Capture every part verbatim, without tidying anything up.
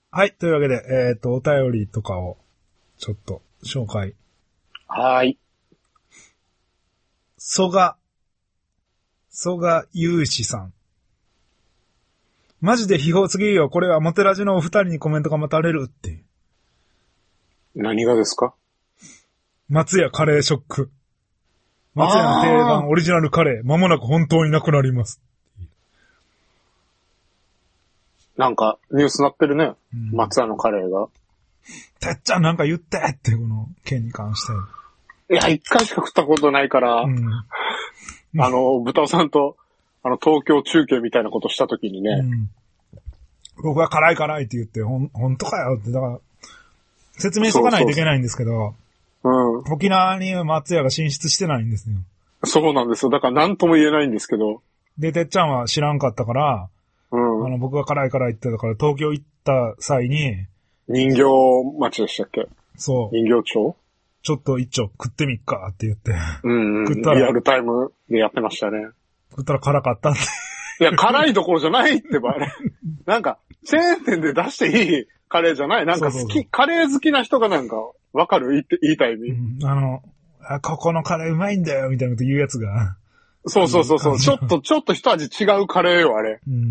はい。というわけで、えっと、お便りとかを、ちょっと、紹介。 はーい。 蘇我、蘇我ゆうしさん。マジで秘宝すぎるよ。これはモテラジのお二人にコメントが待たれるっていう。 何がですか？ 松屋カレーショック。松屋の定番オリジナルカレー。間もなく本当になくなります。 なんか、ニュースなってるね。 うん、 松屋のカレーが。 てっちゃんなんか言ってって、この件に関して。 いや、一回しか食ったことないから、うん、あの、豚尾さんと、あの、東京中継みたいなことしたときにね、うん。 僕は辛い辛いって言って、ほん、ほんとかよって、だから、説明しとかないといけないんですけど、そうそうそう、うん。沖縄に松屋が進出してないんですよ。 そうなんですよ。だから何とも言えないんですけど。 で、てっちゃんは知らんかったから、うん。あの、僕が辛い辛いって言ったから、東京行った際に、 人形町でしたっけ？ そう。 人形町？ ちょっと一丁食ってみっかって言って。 うんうん。食ったら。リアルタイムでやってましたね。 食ったら辛かったって。 いや、辛いどころじゃないってば、あれ。なんか、チェーン店で出していいカレーじゃない。なんか好き、そうそうそう、カレー好きな人がなんか、わかる言って、言いたい意味。 うん、あのあ、ここのカレーうまいんだよ、みたいなこと言うやつが。 そうそうそうそう。ちょっと、ちょっと一味違うカレーよ、あれ。 うん。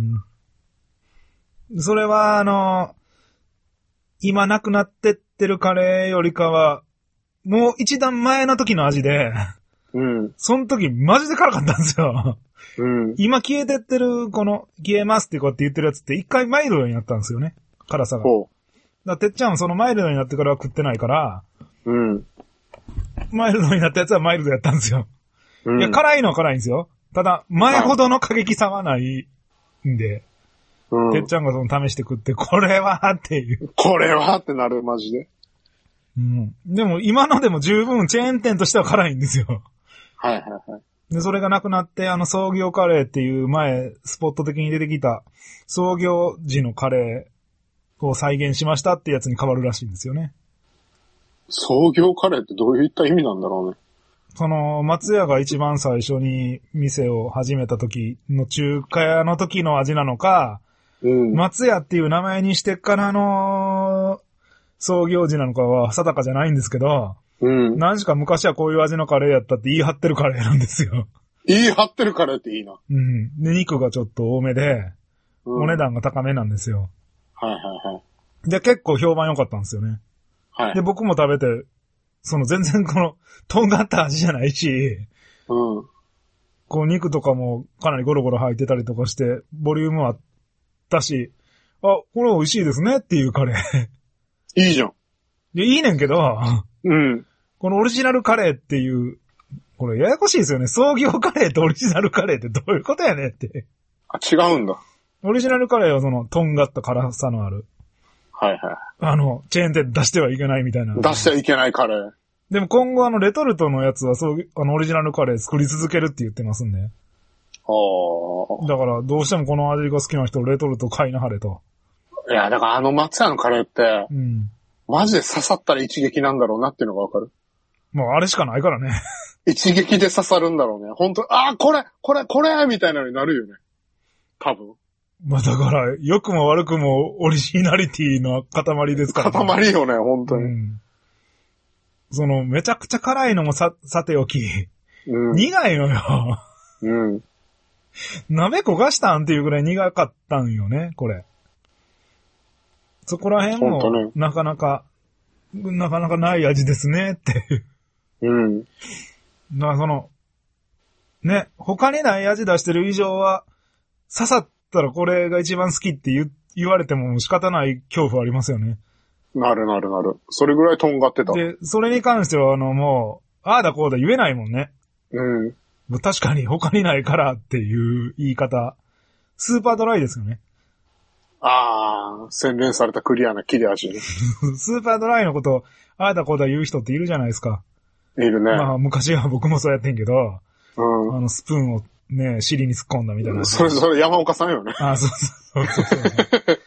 それは、あの、今なくなってってるカレーよりかは、もう一段前の時の味で、うん。その時マジで辛かったんですよ。うん。今消えてってる、この、消えますってこうやって言ってるやつって一回マイルドになったんですよね。辛さが。だからてっちゃんはそのマイルドになってからは食ってないから、うん。マイルドになったやつはマイルドやったんですよ。うん。いや、辛いのは辛いんですよ。ただ、前ほどの過激さはないんで、うん。てっちゃんがその試して食って、これはっていう。 これはってなる、マジで。 うん。でも今のでも十分チェーン店としては辛いんですよ。 はいはいはい。 で、それがなくなって、あの創業カレーっていう前、スポット的に出てきた創業時のカレーを再現しましたってやつに変わるらしいんですよね。 創業カレーってどういった意味なんだろうね。 その、松屋が一番最初に店を始めた時の中華屋の時の味なのか、うん、松屋っていう名前にしてからの創業時なのかは定かじゃないんですけど、うん。何しか昔はこういう味のカレーやったって言い張ってるカレーなんですよ。 言い張ってるカレーっていいな。 うん。で、肉がちょっと多めで、うん、お値段が高めなんですよ。 はいはいはい。 で、結構評判良かったんですよね。はい。で、僕も食べて、その全然この、とんがった味じゃないし、うん。こう肉とかもかなりゴロゴロ入ってたりとかして、ボリュームあったし、あ、これ美味しいですねっていうカレー。 いいじゃん。 いや、いいねんけど、 うん。 このオリジナルカレーっていう、これややこしいですよね。創業カレーとオリジナルカレーってどういうことやねんって。 あ、違うんだ。 オリジナルカレーはその、とんがった辛さのある。 はいはい。 あの、チェーン店出してはいけないみたいな。 出してはいけないカレー。 でも今後あの、レトルトのやつはそう、あの、オリジナルカレー作り続けるって言ってますんで。ああ。だから、どうしてもこの味が好きな人、レトルト買いなはれと。 いや、だからあの松屋のカレーって、うん。マジで刺さったら一撃なんだろうなっていうのがわかる。 もうあれしかないからね。 一撃で刺さるんだろうね。本当ああ、これ、これ、これみたいなのになるよね。多分。 まあだから、良くも悪くもオリジナリティの塊ですからね。塊よね、本当に。うん、 その、めちゃくちゃ辛いのもさ、さておき、うん、苦いのよ。うん。鍋焦がしたんっていうぐらい苦かったんよね、これ。そこら辺も、ね、なかなか、なかなかない味ですね、っていう。うん。まあその、ね、他にない味出してる以上は、刺さったらこれが一番好きって言、言われても仕方ない恐怖ありますよね。 なるなるなる。それぐらいとんがってた。 で、それに関してはあのもう、ああだこうだ言えないもんね。うん。確かに他にないからっていう言い方。スーパードライですよね。 ああ、洗練されたクリアな切れ味。 スーパードライのことを、ああだこうだ言う人っているじゃないですか。 いるね。 まあ昔は僕もそうやってんけど、うん。あのスプーンをね、尻に突っ込んだみたいな。 それ、それ山岡さんよね。 ああ、そうそうそうそう、ね。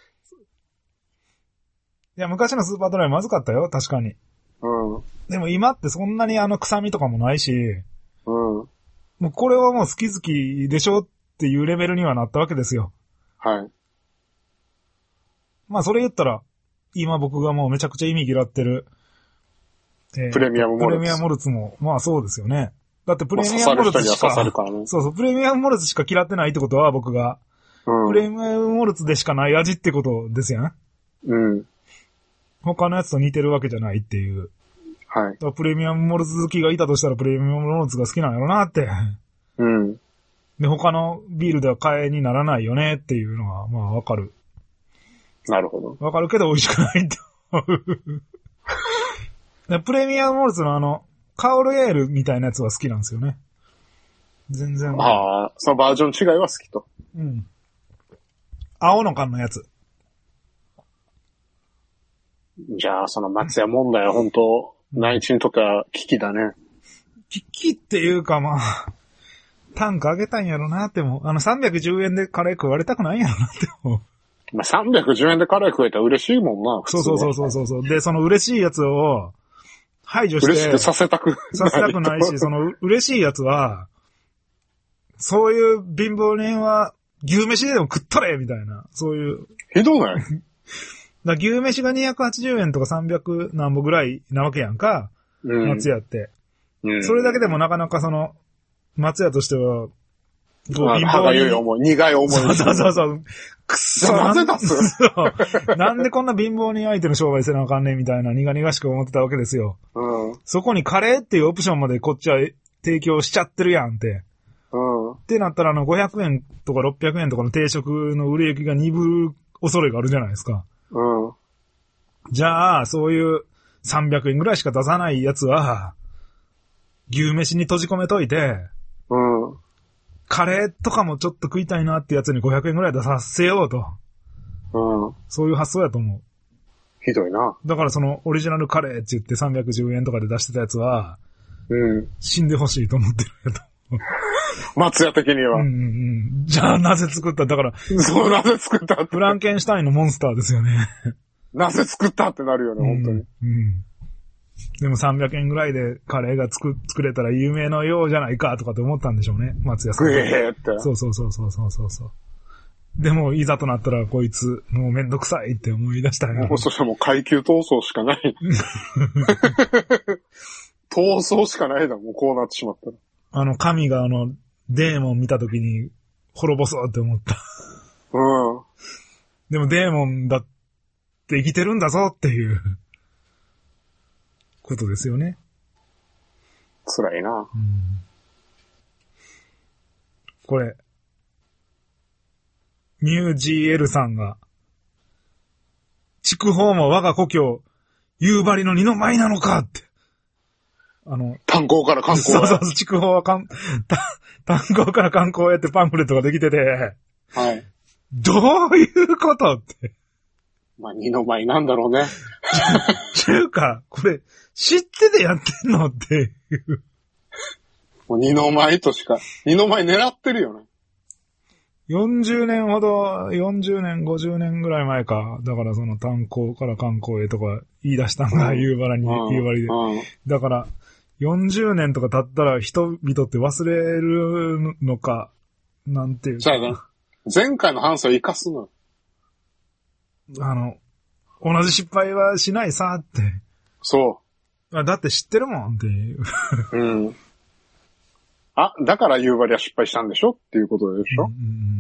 いや、昔のスーパードライまずかったよ、確かに。うん。でも今ってそんなにあの臭みとかもないし、うん。もうこれはもう好き好きでしょっていうレベルにはなったわけですよ。はい。まあそれ言ったら、 今僕がもうめちゃくちゃ意味嫌ってる、 えー、プレミアムモルツ。 プレミアムモルツも、まあそうですよね。だってプレミアムモルツしか、 まあ、ね、 そうそう、プレミアムモルツしか嫌ってないってことは僕が、うん、プレミアムモルツでしかない味ってことですやん。 うん。 他のやつと似てるわけじゃないっていう。 はい。 プレミアムモルツ好きがいたとしたらプレミアムモルツが好きなんやろなって。 うん。 で、他のビールでは替えにならないよねっていうのは、まあわかる。 なるほど。 わかるけど美味しくないって思う。プレミアムモルツのあの、カオルエールみたいなやつは好きなんですよね。全然。 ああ、そのバージョン違いは好きと。 うん。青の缶のやつ。 じゃあ、その松屋問題は本当、内地にとっては危機だね。 危機っていうかまあ、単価上げたんやろなっても、あのさんびゃくじゅうえんでカレー食われたくないんやろなって思う。 まあ、さんびゃくじゅうえんでカレー食えたら嬉しいもんな。 そうそうそうそうそう。で、その嬉しいやつを排除して。 嬉しくさせたくない。 させたくないし、その嬉しいやつは、そういう貧乏人は牛飯でも食っとれみたいな、そういう。 ひどないだ牛飯がにひゃくはちじゅうえんとかさんびゃくなんぼぐらいなわけやんか。うん、松屋って、うん。それだけでもなかなかその、松屋としては、 こう、貧乏人。歯がゆい思い、苦い思い。 そうそうそうそう。くっそ。 なぜだすなんでこんな貧乏人相手の商売せなあかんねんみたいな苦々しく思ってたわけですよ。 うん。 そこにカレーっていうオプションまでこっちは提供しちゃってるやんって。 うん。 ってなったらあのごひゃくえんとかろっぴゃくえんとかの定食の売れ行きが鈍る恐れがあるじゃないですか。 うん。 じゃあ、そういうさんびゃくえんぐらいしか出さないやつは、牛飯に閉じ込めといて、 うん。 カレーとかもちょっと食いたいなってやつにごひゃくえんぐらい出させようと。 うん。 そういう発想やと思う。 ひどいな。 だからそのオリジナルカレーって言ってさんびゃくじゅうえんとかで出してたやつは、 うん。 死んでほしいと思ってるやと思う。 松屋的には。 うんうんうん。じゃあなぜ作っただから。 そう、なぜ作ったって。 フランケンシュタインのモンスターですよね。 なぜ作ったってなるよね、本当に。 うん。うん、でもさんびゃくえんぐらいでカレーが作、作れたら有名のようじゃないかとかって思ったんでしょうね、松屋さん。 ええって。 そうそうそうそうそうそう。でも、いざとなったらこいつ、もうめんどくさいって思い出したよ。 もうそしたらもう階級闘争しかない。闘争しかないだ、もうこうなってしまったら。 あの、神があの、デーモン見たときに滅ぼそうって思った。 うん。 でもデーモンだって生きてるんだぞっていうことですよね。 辛いな。うん、 これ、ミュージーエルさんが、筑豊も我が故郷、夕張の二の舞なのかって。あの、 炭鉱から観光へ。 そうそう、筑豊はかん、炭鉱から観光へってパンフレットができてて、 はい。 どういうことって。 まあ、二の舞なんだろうね。 ちゅうか、これ、知っててやってんのっていう。 もう二の舞としか、二の舞狙ってるよね。 よんじゅうねんほど、よんじゅうねん、ごじゅうねんぐらい前か。だからその炭鉱から観光へとか言い出したんが、夕張に、夕張で。だから、よんじゅうねんとか経ったら人々って忘れるのか、なんていうか。 そうやね。前回の反省を生かすの。 あの、同じ失敗はしないさって。 そう。 だって知ってるもんっていう。 うん。あ、だから夕張は失敗したんでしょっていうことでしょ。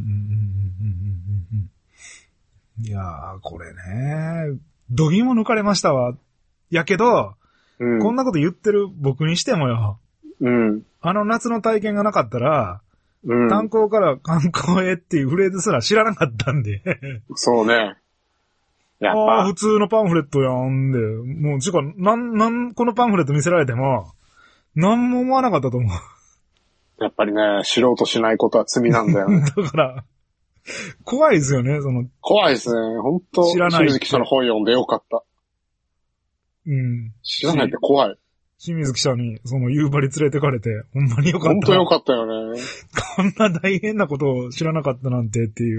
いやー、これね、度肝抜かれましたわ。やけど、うん、こんなこと言ってる僕にしてもよ。 うん。 あの夏の体験がなかったら、うん、炭鉱から観光へっていうフレーズすら知らなかったんで。 そうね。やっぱ。 ああ、普通のパンフレットやんで。もう、ちゅうか、なん、なん、このパンフレット見せられても、なんも思わなかったと思う。 やっぱりね、知ろうとしないことは罪なんだよね。 だから、怖いですよね、その。 怖いですね。本当知らない。清水記者の本読んでよかった。 うん。 知らないって怖い。 清水記者に、その夕張連れてかれて、ほんまによかった。 本当よかったよね。 こんな大変なことを知らなかったなんてっていう。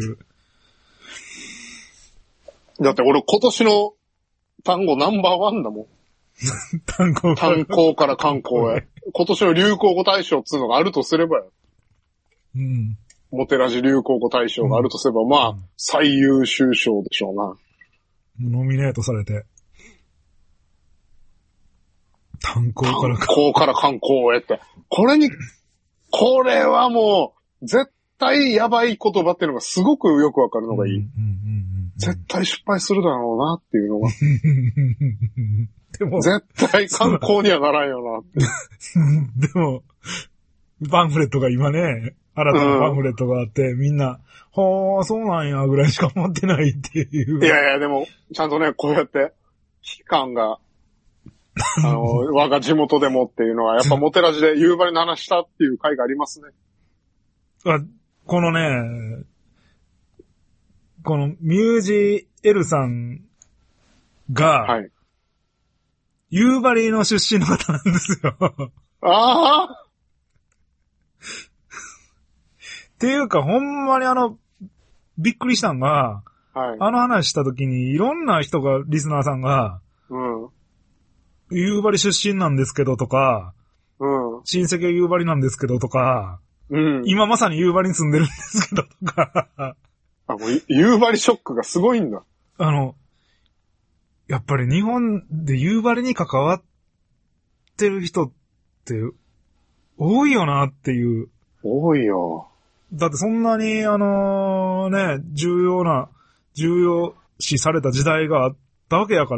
だって俺今年の単語ナンバーワンだもん。 単語単語から観光へ。今年の流行語大賞っつうのがあるとすればよ。 うん。 モテラジ流行語大賞があるとすれば、うん、まあ、最優秀賞でしょうな。 ノミネートされて。炭鉱から炭鉱から観光へって。これに、これはもう、絶対やばい言葉っていうのがすごくよくわかるのがいい。うんうんうんうん、絶対失敗するだろうなっていうのが。でも、絶対観光にはならんよなって。 でも、パンフレットが今ね、新たなパンフレットがあって、うん、みんな、はあ、そうなんや、ぐらいしか思ってないっていう。 いやいや、でも、ちゃんとね、こうやって、期間が、あの、我が地元でもっていうのは、やっぱモテラジで夕張の話したっていう回がありますね。 あ、このね、このミュージエルさんが、はい。夕張の出身の方なんですよ。 ああっていうか、ほんまにあの、びっくりしたんが、はい。あの話した時に、いろんな人が、リスナーさんが、うん。夕張出身なんですけどとか、うん。親戚は夕張なんですけどとか、うん。今まさに夕張に住んでるんですけどとか。 あ、もう夕張ショックがすごいんだ。 あの、やっぱり日本で夕張に関わってる人って多いよなっていう。 多いよ。 だってそんなにあのね、重要な、重要視された時代があったわけやから、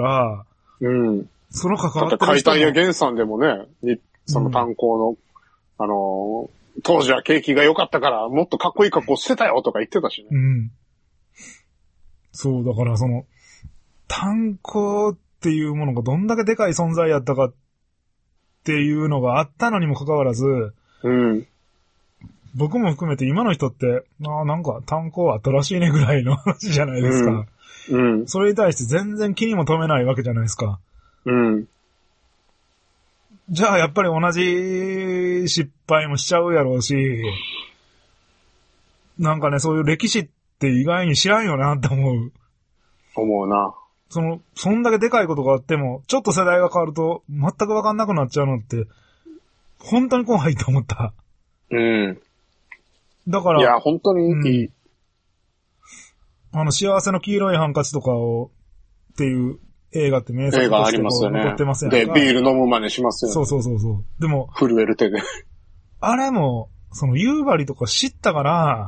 うん。その関わってる人も。 解体や源さんでもね、にその炭鉱の、うん、あのー、当時は景気が良かったからもっとかっこいい格好してたよとか言ってたしね。 うん。そう、だからその、炭鉱っていうものがどんだけでかい存在やったかっていうのがあったのにもかかわらず、うん。僕も含めて今の人って、ああ、なんか炭鉱あったらしいねぐらいの話じゃないですか。うん。うん、それに対して全然気にも留めないわけじゃないですか。うん。じゃあやっぱり同じ失敗もしちゃうやろうし、なんかね、そういう歴史って意外に知らんよなって思う。 思うな。 その、そんだけでかいことがあっても、ちょっと世代が変わると全くわかんなくなっちゃうのって、本当に怖いと思った。うん。だから。 いや、本当にいい。うん、 あの、幸せの黄色いハンカチとかを、っていう映画って名作として残ってますよね。 で、ビール飲む真似しますよね。 そうそうそうそう。でも、 震える手で。 あれも、その夕張とか知ったから、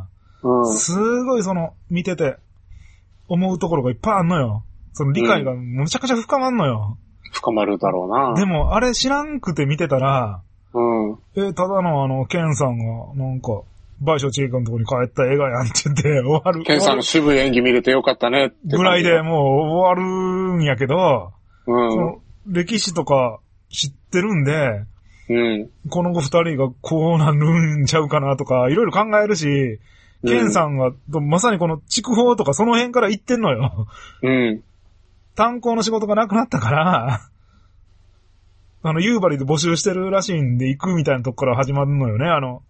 うん、すごいその、見てて、思うところがいっぱいあんのよ。その理解がむちゃくちゃ深まんのよ。 うん、深まるだろうな。 でも、あれ知らんくて見てたら、うん。え、ただのあの、ケンさんが、なんか、倍賞千恵子のとこに帰った映画やんって言って終わる。 ケンさんの渋い演技見れてよかったねって。 ぐらいでもう終わるんやけど、うん。その歴史とか知ってるんで、うん。この後二人がこうなるんちゃうかなとか、いろいろ考えるし、うん、ケンさんが、まさにこの筑豊とかその辺から行ってんのよ。うん。炭鉱の仕事がなくなったから、あの、夕張で募集してるらしいんで行くみたいなとこから始まるのよね、あの、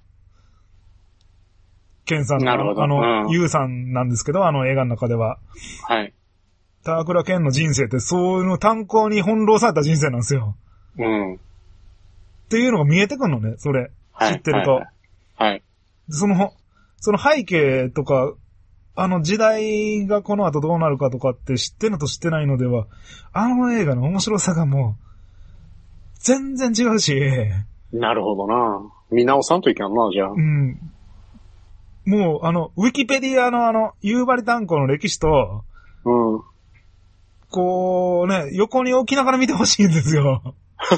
ケンさんの、あの、うん、ユウさんなんですけど、あの映画の中では。はい。高倉健の人生って、そういうの炭鉱に翻弄された人生なんですよ。うん。っていうのが見えてくるのね、それ。はい、知ってると。はい。はい、その、その背景とか、あの時代がこの後どうなるかとかって知ってるのと知ってないのでは、あの映画の面白さがもう、全然違うし。 なるほどな。見直さんといけんな、じゃあ。うん。 もう、あの、ウィキペディアのあの、夕張炭鉱の歴史と、うん。こうね、横に置きながら見てほしいんですよ。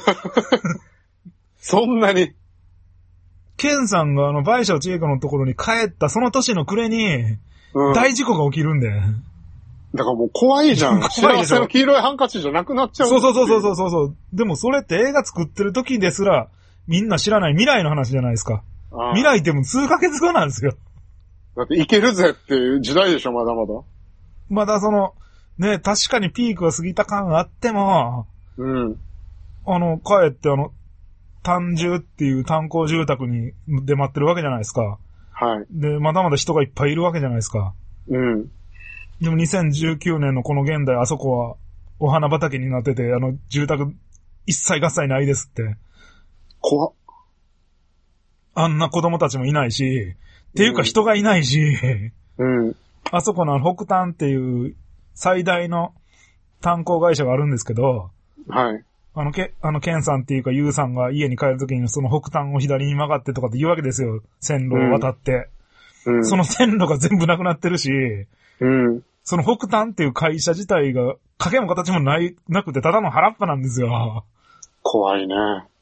そんなに。 ケンさんがあの、倍賞千恵子のところに帰ったその年の暮れに、うん、大事故が起きるんで。 だからもう怖いじゃん。幸せの黄色いハンカチじゃなくなっちゃう。 そうそうそうそうそうそう。でもそれって映画作ってる時ですら、みんな知らない未来の話じゃないですか。ああ、未来ってもう数ヶ月後なんですよ。 だっていけるぜっていう時代でしょ、まだまだ。 まだその、ね、確かにピークが過ぎた感があっても、うん。あの、帰ってあの、炭住っていう炭鉱住宅に出待ってるわけじゃないですか。はい。で、まだまだ人がいっぱいいるわけじゃないですか。うん。でもにせんじゅうきゅうねんのこの現代、あそこはお花畑になってて、あの、住宅一切合切ないですって。 怖っ。 あんな子供たちもいないし、っていうか人がいないし、うん。あそこの北端っていう最大の炭鉱会社があるんですけど、 はい。 あの、け、あの、ケンさんっていうか、ユウさんが家に帰るときにその北端を左に曲がってとかって言うわけですよ。線路を渡って。うん。その線路が全部なくなってるし、うん。その北端っていう会社自体が、影も形もない、なくて、ただの原っぱなんですよ。 怖いね。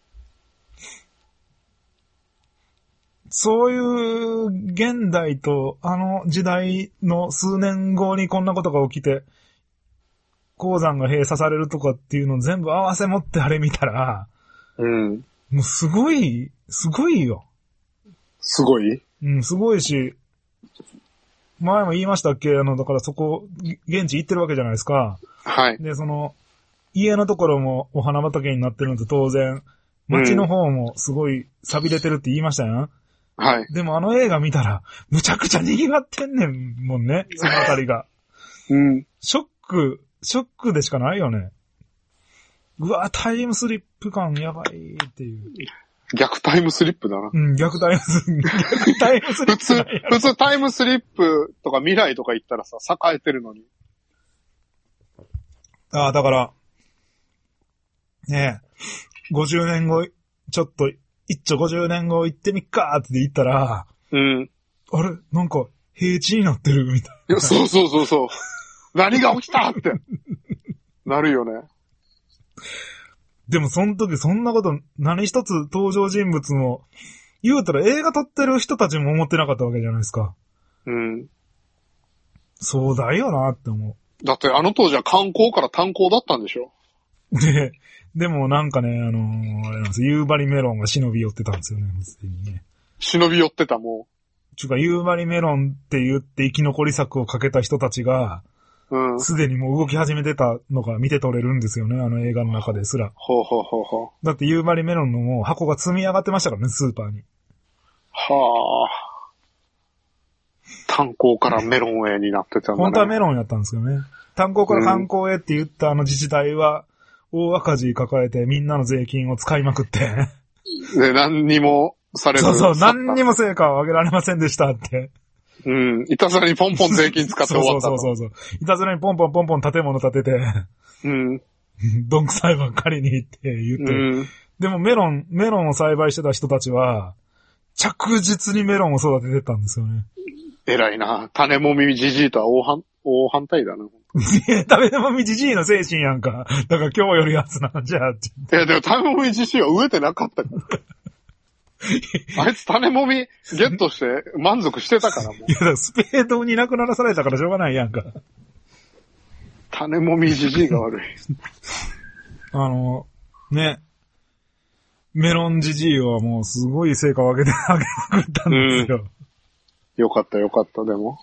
そういう現代とあの時代の数年後にこんなことが起きて、鉱山が閉鎖されるとかっていうのを全部合わせ持ってあれ見たら、うん。もうすごい、すごいよ。 すごい？ うん、すごいし、前も言いましたっけ？あの、だからそこ、現地行ってるわけじゃないですか。 はい。 で、その、家のところもお花畑になってるのと当然、街の方もすごい錆びれてるって言いましたよ。 はい。 でもあの映画見たら、むちゃくちゃ賑わってんねんもんね、そのあたりが。うん。ショック、ショックでしかないよね。うわ、タイムスリップ感やばいっていう。 逆タイムスリップだな。 うん、逆タイムスリップ。逆タイムスリップ。 普通、普通タイムスリップとか未来とか言ったらさ、栄えてるのに。 ああ、だから、ねえ、ごじゅうねんご、ちょっと、一丁ごじゅうねんご行ってみっかーって言ったら、うん。あれなんか、平地になってるみたいな。 いや、そうそうそうそう。何が起きたって。なるよね。 でもその時そんなこと何一つ登場人物も言うたら映画撮ってる人たちも思ってなかったわけじゃないですか。うん。そうだよなって思う。だってあの当時は観光から炭鉱だったんでしょ？ で、でもなんかね、あのー、あれなんです、夕張メロンが忍び寄ってたんですよね、すでにね。 忍び寄ってたもう。ちゅうか夕張メロンって言って生き残り策をかけた人たちが、うん。すでにもう動き始めてたのが見て取れるんですよね、あの映画の中ですら。 ほうほうほうほう。 だって夕張メロンのもう箱が積み上がってましたからね、スーパーに。 はあ。炭鉱からメロンへになってたんだね。 本当はメロンやったんですよね。炭鉱から炭鉱へって言ったあの自治体は、大赤字抱えてみんなの税金を使いまくって。 で、何にもされず。 そうそう、何にも成果を上げられませんでしたって。 うん。いたずらにポンポン税金使って終わった。 そうそうそうそう。いたずらにポンポンポンポン建物建てて。うん。どんくさいばっかりにって言って。うん。でもメロン、メロンを栽培してた人たちは、着実にメロンを育ててたんですよね。 偉いな。種もみじじいとは大反、大反対だな。 種もみじじいの精神やんか。だから今日よりやつなんじゃって。 いや、でも種もみじじいは植えてなかったから。あいつ種もみゲットして満足してたからもう。 いや、だからスペードになくならされたからしょうがないやんか。 種もみじじいが悪い。 あの、ね。メロンじじいはもうすごい成果を上げてあげまくったんですよ。 うん、よかったよかった、でも。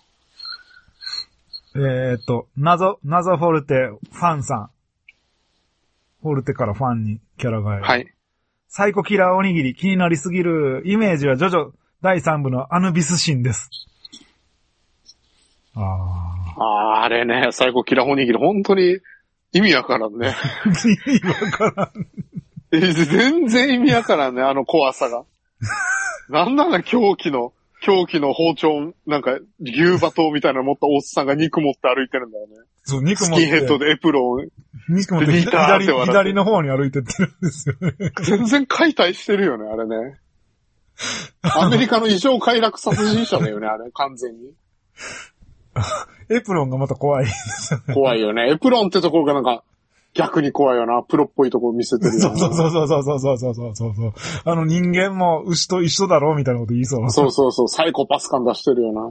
えーっと、謎、謎フォルテファンさん。フォルテからファンにキャラがいる。はい。サイコキラーおにぎり気になりすぎる。イメージはジョジョだいさん部のアヌビス神です。 ああ。ああ、あれね、サイコキラーおにぎり本当に意味わからんね。 意味わからん。 全然意味わからんね、あの怖さが。なんなんだ狂気の、狂気の包丁、なんか牛馬刀みたいなの持ったおっさんが肉持って歩いてるんだよね。 そう、肉持って。 スキンヘッドでエプロン。 肉持って左、左の方に歩いてってるんですよね。 全然解体してるよね、あれね。アメリカの異常快楽殺人者だよね、あれ、完全に。 エプロンがまた怖いですよね。 怖いよね。エプロンってところがなんか、逆に怖いよな。プロっぽいところ見せてるよな。 そうそうそうそうそうそうそうそうそうそう。あの人間も牛と一緒だろうみたいなこと言いそう。 そうそうそう。サイコパス感出してるよな。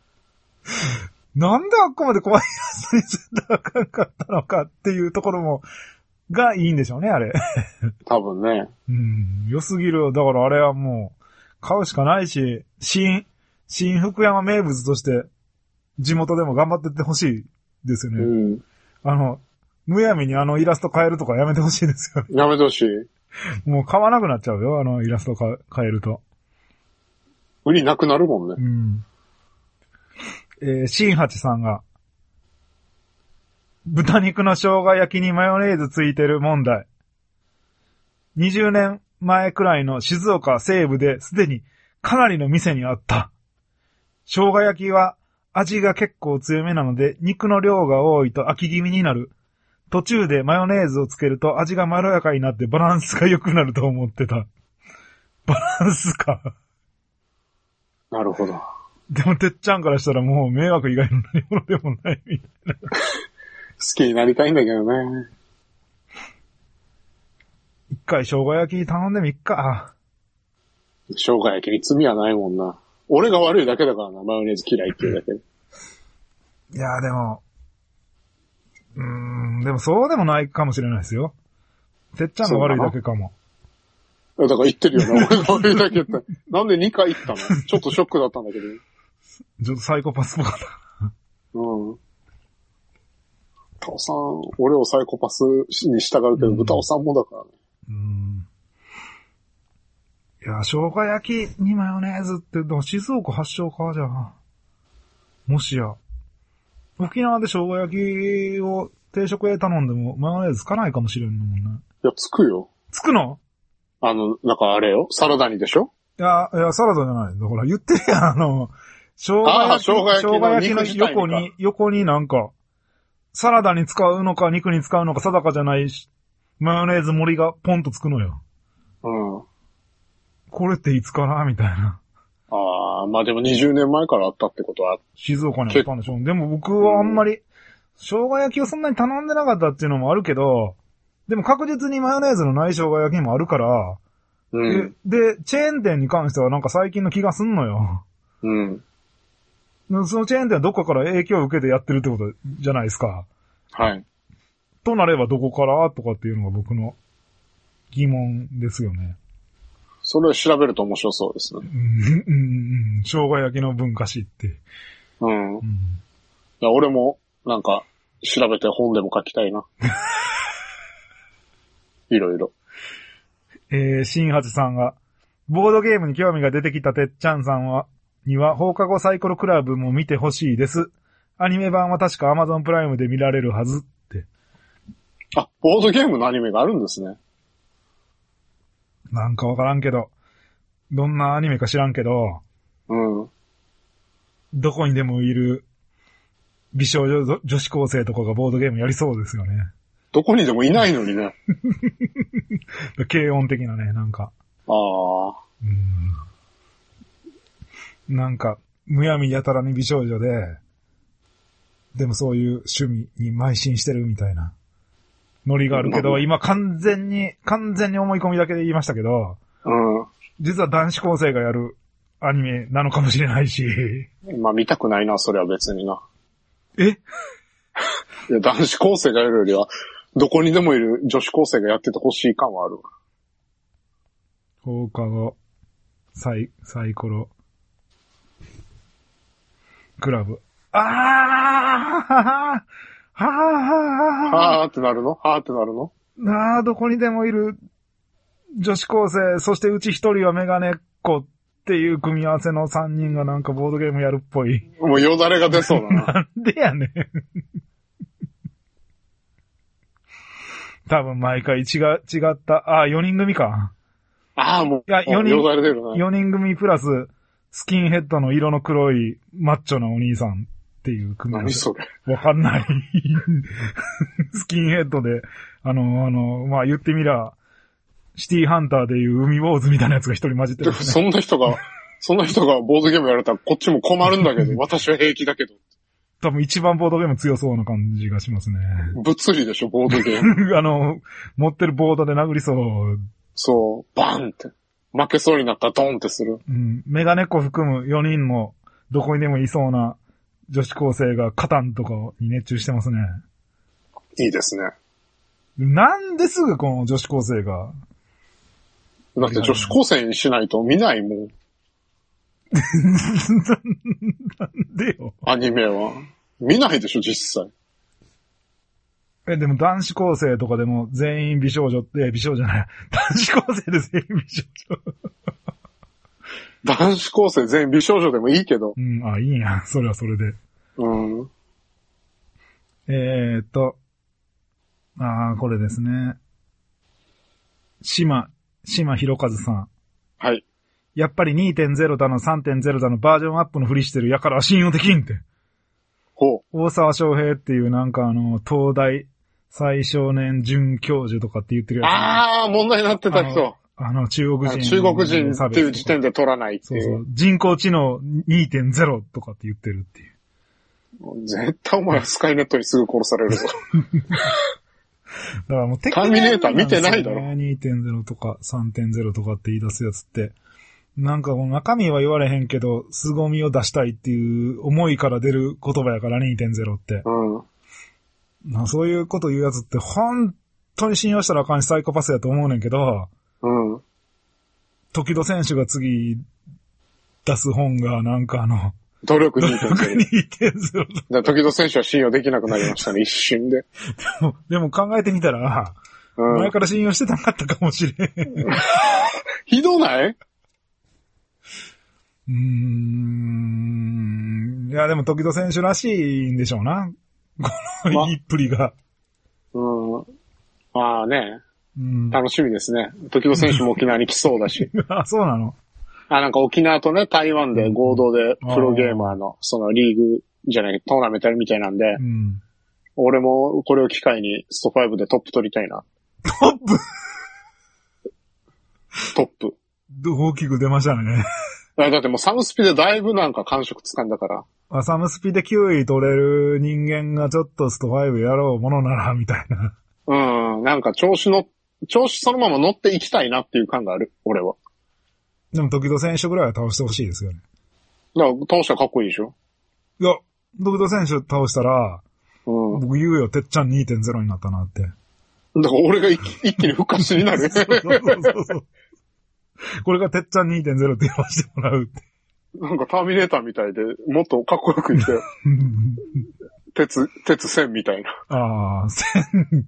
なんであっこまで怖いやつにすんだあかんかったのかっていうところも、がいいんでしょうね、あれ。 多分ね。 うん、良すぎる。だからあれはもう、買うしかないし、新、新福山名物として、地元でも頑張ってってほしいですよね。うん。あの、むやみにあのイラスト変えるとかやめてほしいですよ。 やめてほしい。 もう買わなくなっちゃうよ、あのイラストか変えると。 売りなくなるもんね。 うん。えー、新八さんが、豚肉の生姜焼きにマヨネーズついてる問題。にじゅうねんまえくらいの静岡西部ですでにかなりの店にあった。生姜焼きは味が結構強めなので肉の量が多いと飽き気味になる。 途中でマヨネーズをつけると味がまろやかになってバランスが良くなると思ってた。バランスか。 なるほど。 でもてっちゃんからしたらもう迷惑以外の何物でもないみたいな。好きになりたいんだけどね。 一回生姜焼き頼んでみっか。 生姜焼きに罪はないもんな。俺が悪いだけだからな、マヨネーズ嫌いっていうだけで。 いや、でも、うーん、でもそうでもないかもしれないですよ。てっちゃんが悪いだけかも。 だから言ってるよね、俺が悪いだけって。なんでにかい言ったの？ちょっとショックだったんだけど。 ちょっとサイコパスっぽかった。 うん。豚尾さん、俺をサイコパスに従うけど、豚尾さんもだからね。 うん。いや、生姜焼きにマヨネーズって、でも静岡発祥か、じゃあ。もしや。沖縄で生姜焼きを定食で頼んでもマヨネーズつかないかもしれんのもんね。 いや、つくよ。 つくの？ あの、なんかあれよ、サラダにでしょ？ いや、いや、サラダじゃない。だから言ってるやん、あの、生姜焼き、生姜焼きの横に、横になんか、サラダに使うのか肉に使うのか定かじゃないし、マヨネーズ盛りがポンとつくのよ。 うん。 これっていつかなみたいな。 ああ、まあでもにじゅうねんまえからあったってことは。 静岡にあったんでしょう。でも僕はあんまり、生姜焼きをそんなに頼んでなかったっていうのもあるけど、でも確実にマヨネーズのない生姜焼きもあるから、 うん、 で、で、チェーン店に関してはなんか最近の気がすんのよ。 うん。 そのチェーン店はどっかから影響を受けてやってるってことじゃないですか。 はい。 となればどこからとかっていうのが僕の疑問ですよね。 それを調べると面白そうですね。 うん、うん、うん。生姜焼きの文化史って。 うん。うん、いや、俺もなんか調べて本でも書きたいな。いろいろ。 えー、新八さんが、ボードゲームに興味が出てきたてっちゃんさんは、には放課後サイコロクラブも見てほしいです。アニメ版は確か Amazon プライムで見られるはずって。 あ、ボードゲームのアニメがあるんですね。 なんかわからんけど、どんなアニメか知らんけど、 うん。 どこにでもいる美少女女子高生とかがボードゲームやりそうですよね。 どこにでもいないのにね。 軽音的なね、なんか。 ああ。 うん。なんか、むやみやたらに美少女で、でもそういう趣味に邁進してるみたいなノリがあるけど、今完全に、完全に思い込みだけで言いましたけど、 うん。 実は男子高生がやるアニメなのかもしれないし。 まあ見たくないな、それは別にな。 え？ いや、男子高生がやるよりは、どこにでもいる女子高生がやっててほしい感はある。 放課後、サイ、サイコロ、クラブ。あーははははーってなるのはーってなるのなあ、どこにでもいる女子高生、そしてうち一人はメガネっ子っていう組み合わせの三人がなんかボードゲームやるっぽい。 もうよだれが出そうだな。 なんでやねん。多分毎回違、違った。ああ、よにん組か。 ああ、もう。 いや、よにん、 よだれ出るな。 よにん組プラス、スキンヘッドの色の黒いマッチョなお兄さんっていう組み合わせ。 何それ。 わかんない。スキンヘッドで、あの、あの、まあ、言ってみりゃ、シティハンターでいう海坊主みたいなやつが一人混じってる、ね。 そんな人が、そんな人がボードゲームやられたらこっちも困るんだけど、私は平気だけど。 多分一番ボードゲーム強そうな感じがしますね。 物理でしょ、ボードゲーム。 あの、持ってるボードで殴りそう。 そう、バンって。負けそうになったらドンってする。 うん。メガネっ子含むよにんのどこにでもいそうな女子高生がカタンとかに熱中してますね。 いいですね。 なんですぐこの女子高生が。 だって女子高生にしないと見ないもん。 なんでよ。 アニメは。見ないでしょ、実際。 え、でも男子高生とかでも全員美少女って、美少女じゃない。男子高生で全員美少女。 男子高生全員美少女でもいいけど。 うん、あ、いいんや。それはそれで。 うん。 えーっと。あー、これですね。島、島ひろかずさん。 はい。 やっぱり にてんゼロ だの さんてんゼロ だのバージョンアップのふりしてるやから信用できんって。 ほう。 大沢翔平っていうなんかあの、東大最少年准教授とかって言ってるやつ、ね。 ああ、問題になってた人。 あの、中国人。 中国人っていう時点で取らないっていう。そうそう。 人工知能 にてんゼロ とかって言ってるっていう。 絶対お前はスカイネットにすぐ殺されるぞ。だからもうターミネーター見てないだろ。 にてんゼロ とか さんてんゼロ とかって言い出すやつって。なんかこの中身は言われへんけど、凄みを出したいっていう思いから出る言葉やから にてんゼロ って。うん。まあ、そういうこと言うやつって本当に信用したらあかんしサイコパスやと思うねんけど、うん。時戸選手が次出す本がなんかあの、 努力 にてんゼロ。 にてんゼロ。 じゃあ時戸選手は信用できなくなりましたね、一瞬で。 でも、でも考えてみたら、うん、前から信用してなかったかもしれん。 ひどないうーん。いや、でも時戸選手らしいんでしょうな。この言いっぷりが。 ま、うん。まあね、うん。楽しみですね。時戸選手も沖縄に来そうだし。 あ、そうなの？ あ、なんか沖縄とね、台湾で合同でプロゲーマーの、そのリーグじゃない、トーナメントやるみたいなんで、うん、俺もこれを機会にストファイブでトップ取りたいな。 トップトップ。 大きく出ましたね。 だってもうサムスピでだいぶなんか感触つかんだから。 あ、サムスピできゅうい取れる人間がちょっとストファイブやろうものなら、みたいな。 うん、なんか調子の、調子そのまま乗っていきたいなっていう感がある、俺は。 でも時戸選手ぐらいは倒してほしいですよね。 だから倒したらかっこいいでしょ？ いや、時戸選手倒したら、うん、僕言うよ、てっちゃん にてんゼロ になったなって。だから俺が一気に復活になる。そうそうそうそう。 これがてっちゃん にてんゼロ って言わせてもらうって。 なんかターミネーターみたいで、もっとかっこよく言ってよ。鉄、鉄線みたいな。 ああ、線。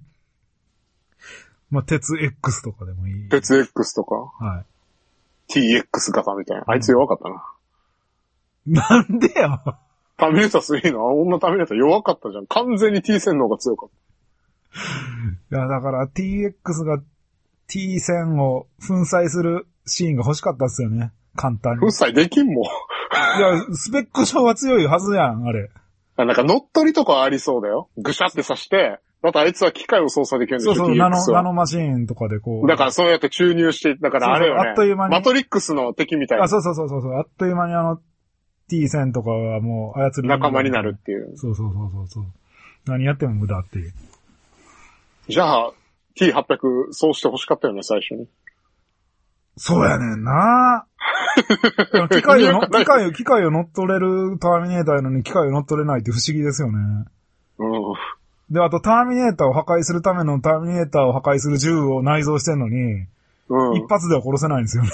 まあ、鉄 X とかでもいい。 鉄 X とか。 はい。 ティーエックス 型みたいな。あいつ弱かったな。なんでやターミネータースリーのあんなターミネーター弱かったじゃん。完全に T 線の方が強かった。 いや、だから ティーエックス が T 線を粉砕するシーンが欲しかったっすよね。簡単に。 粉砕できんもん。いや、スペック上は強いはずやん、あれ。 なんか乗っ取りとかはありそうだよ。ぐしゃって刺して、またあいつは機械を操作できるんでしょ。 そうそう、ナノ、ナノマシーンとかでこう。 だからそうやって注入して、だからあれよね。そうそうあっという間に。マトリックスの敵みたいな。 あ、そうそうそうそう。あっという間にあの、T 線とかはもう操る。 仲間になるっていう。 そうそうそうそう。何やっても無駄っていう。 じゃあ、ティーはっぴゃく そうして欲しかったよね、最初に。 そうやねんな機械をの、機械を、機械を乗っ取れるターミネーターやのに機械を乗っ取れないって不思議ですよね。うん。で、あとターミネーターを破壊するためのターミネーターを破壊する銃を内蔵してんのに、うん。一発では殺せないんですよね。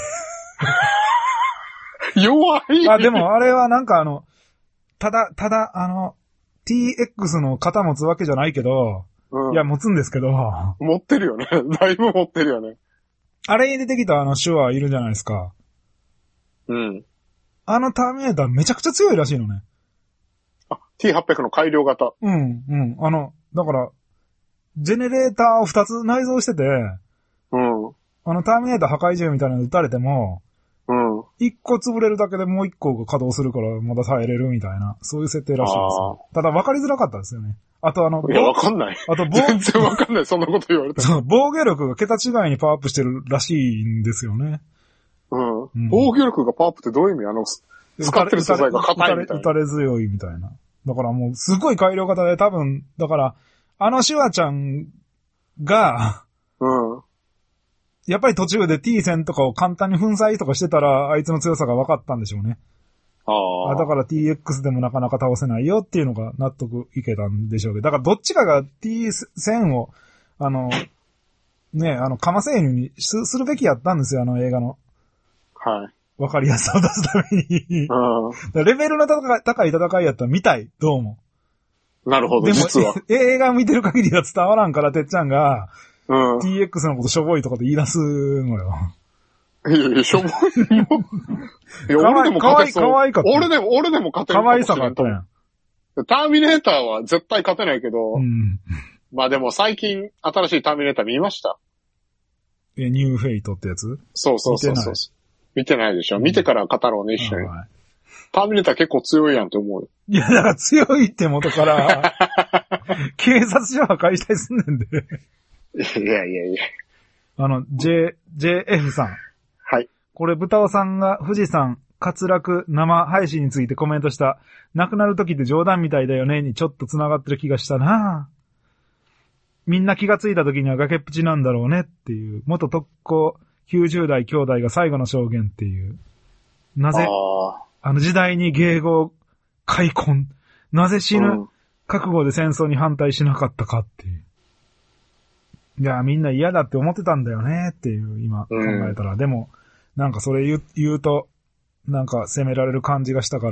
弱い。 あ、でもあれはなんかあの、ただ、ただ、あの、ティーエックス の型持つわけじゃないけど、うん、いや、持つんですけど。 持ってるよね。だいぶ持ってるよね。 あれに出てきたあの手話いるじゃないですか。うん。あのターミネーターめちゃくちゃ強いらしいのね。 あ、ティーはっぴゃく の改良型。 うん、うん。あの、だから、ジェネレーターをふたつ内蔵してて、うん。あのターミネーター破壊銃みたいなの撃たれても、うん。いっこ潰れるだけでもういっこが稼働するからまだ耐えれるみたいな、そういう設定らしいですよ。ただ分かりづらかったですよね。あとあの、 いや、わかんない。 あと、 全然わかんない、そんなこと言われたら。 そう、防御力が桁違いにパワーアップしてるらしいんですよね。 うん。うん、防御力がパワーアップってどういう意味？あの、使ってる素材が硬いみたいな。 打たれ強いみたいな。だからもう、すごい改良型で多分、だから、あのシュワちゃんが、うん。やっぱり途中で T 線とかを簡単に粉砕とかしてたら、あいつの強さが分かったんでしょうね。ああ。だから ティーエックス でもなかなか倒せないよっていうのが納得いけたんでしょうけど。だからどっちかが T 線を、あの、ね、あの、かませ犬にす、するべきやったんですよ、あの映画の。はい。わかりやすさを出すために。うん。レベルの高い、高い戦いやったら見たい、どうも。 なるほど、 でも実は。 映画見てる限りは伝わらんから、てっちゃんが、うん。ティーエックス のことしょぼいとかで言い出すのよ。 いやいや、しょぼいも。いや、俺でも勝てそう。かわいかった。俺でも、俺でも勝てるかもしれん。かわいさがあったやん。ターミネーターは絶対勝てないけど、うん、まあでも最近新しいターミネーター見ました。 え、ニューフェイトってやつ？ そうそうそうそう。見てないでしょ。見てから語ろうね、一緒に。はい、ターミネーター結構強いやんって思うよ。 いや、だから強いって元から、 警察署は解体すんねんで。 いやいやいや。 あの、J、ジェイエフ さん。 はい。 これ、豚尾さんが富士山滑落生配信についてコメントした、亡くなる時って冗談みたいだよねにちょっと繋がってる気がしたな。みんな気がついた時には崖っぷちなんだろうねっていう、元特攻きゅうじゅう代兄弟が最後の証言っていう。なぜ、あ, あの時代に迎合、開墾、なぜ死ぬ、うん、覚悟で戦争に反対しなかったかっていう。いや、みんな嫌だって思ってたんだよねっていう、今考えたら。うん、でも、なんかそれ言う、言うと、なんか責められる感じがしたから、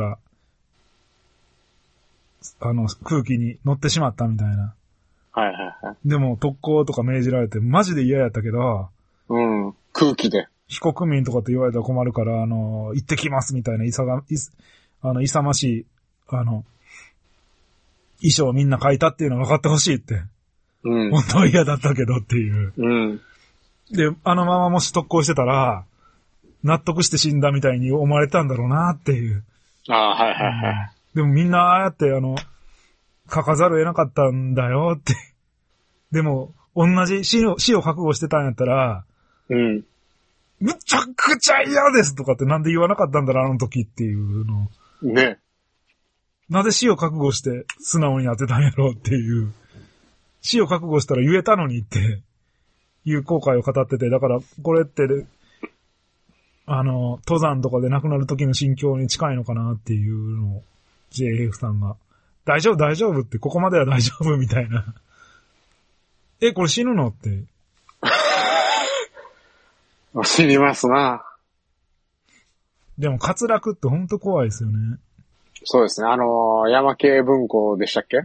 あの、空気に乗ってしまったみたいな。 はいはいはい。 でも、特攻とか命じられて、マジで嫌やったけど、 うん、空気で。 非国民とかって言われたら困るから、あの、行ってきますみたいな、いさが、い、あの、勇ましい、あの、衣装をみんな書いたっていうのが分かってほしいって。うん。本当は嫌だったけどっていう。うん。で、あのままもし特攻してたら、納得して死んだみたいに思われたんだろうなっていう。 ああ、はいはいはい、 うん。でもみんなああやって、あの、書かざるを得なかったんだよって。でも、同じ死を、死を覚悟してたんやったら、うん。むちゃくちゃ嫌ですとかってなんで言わなかったんだろう、あの時っていうの。ね。なぜ死を覚悟して素直に当てたんやろうっていう。死を覚悟したら言えたのにっていう後悔を語ってて、だからこれって、あの、登山とかで亡くなる時の心境に近いのかなっていうのを ジェイエフ さんが、大丈夫大丈夫って、ここまでは大丈夫みたいな。え、これ死ぬのって。 死にますな。 でも滑落ってほんと怖いですよね。 そうですね。あのー、山系文庫でしたっけ？うん。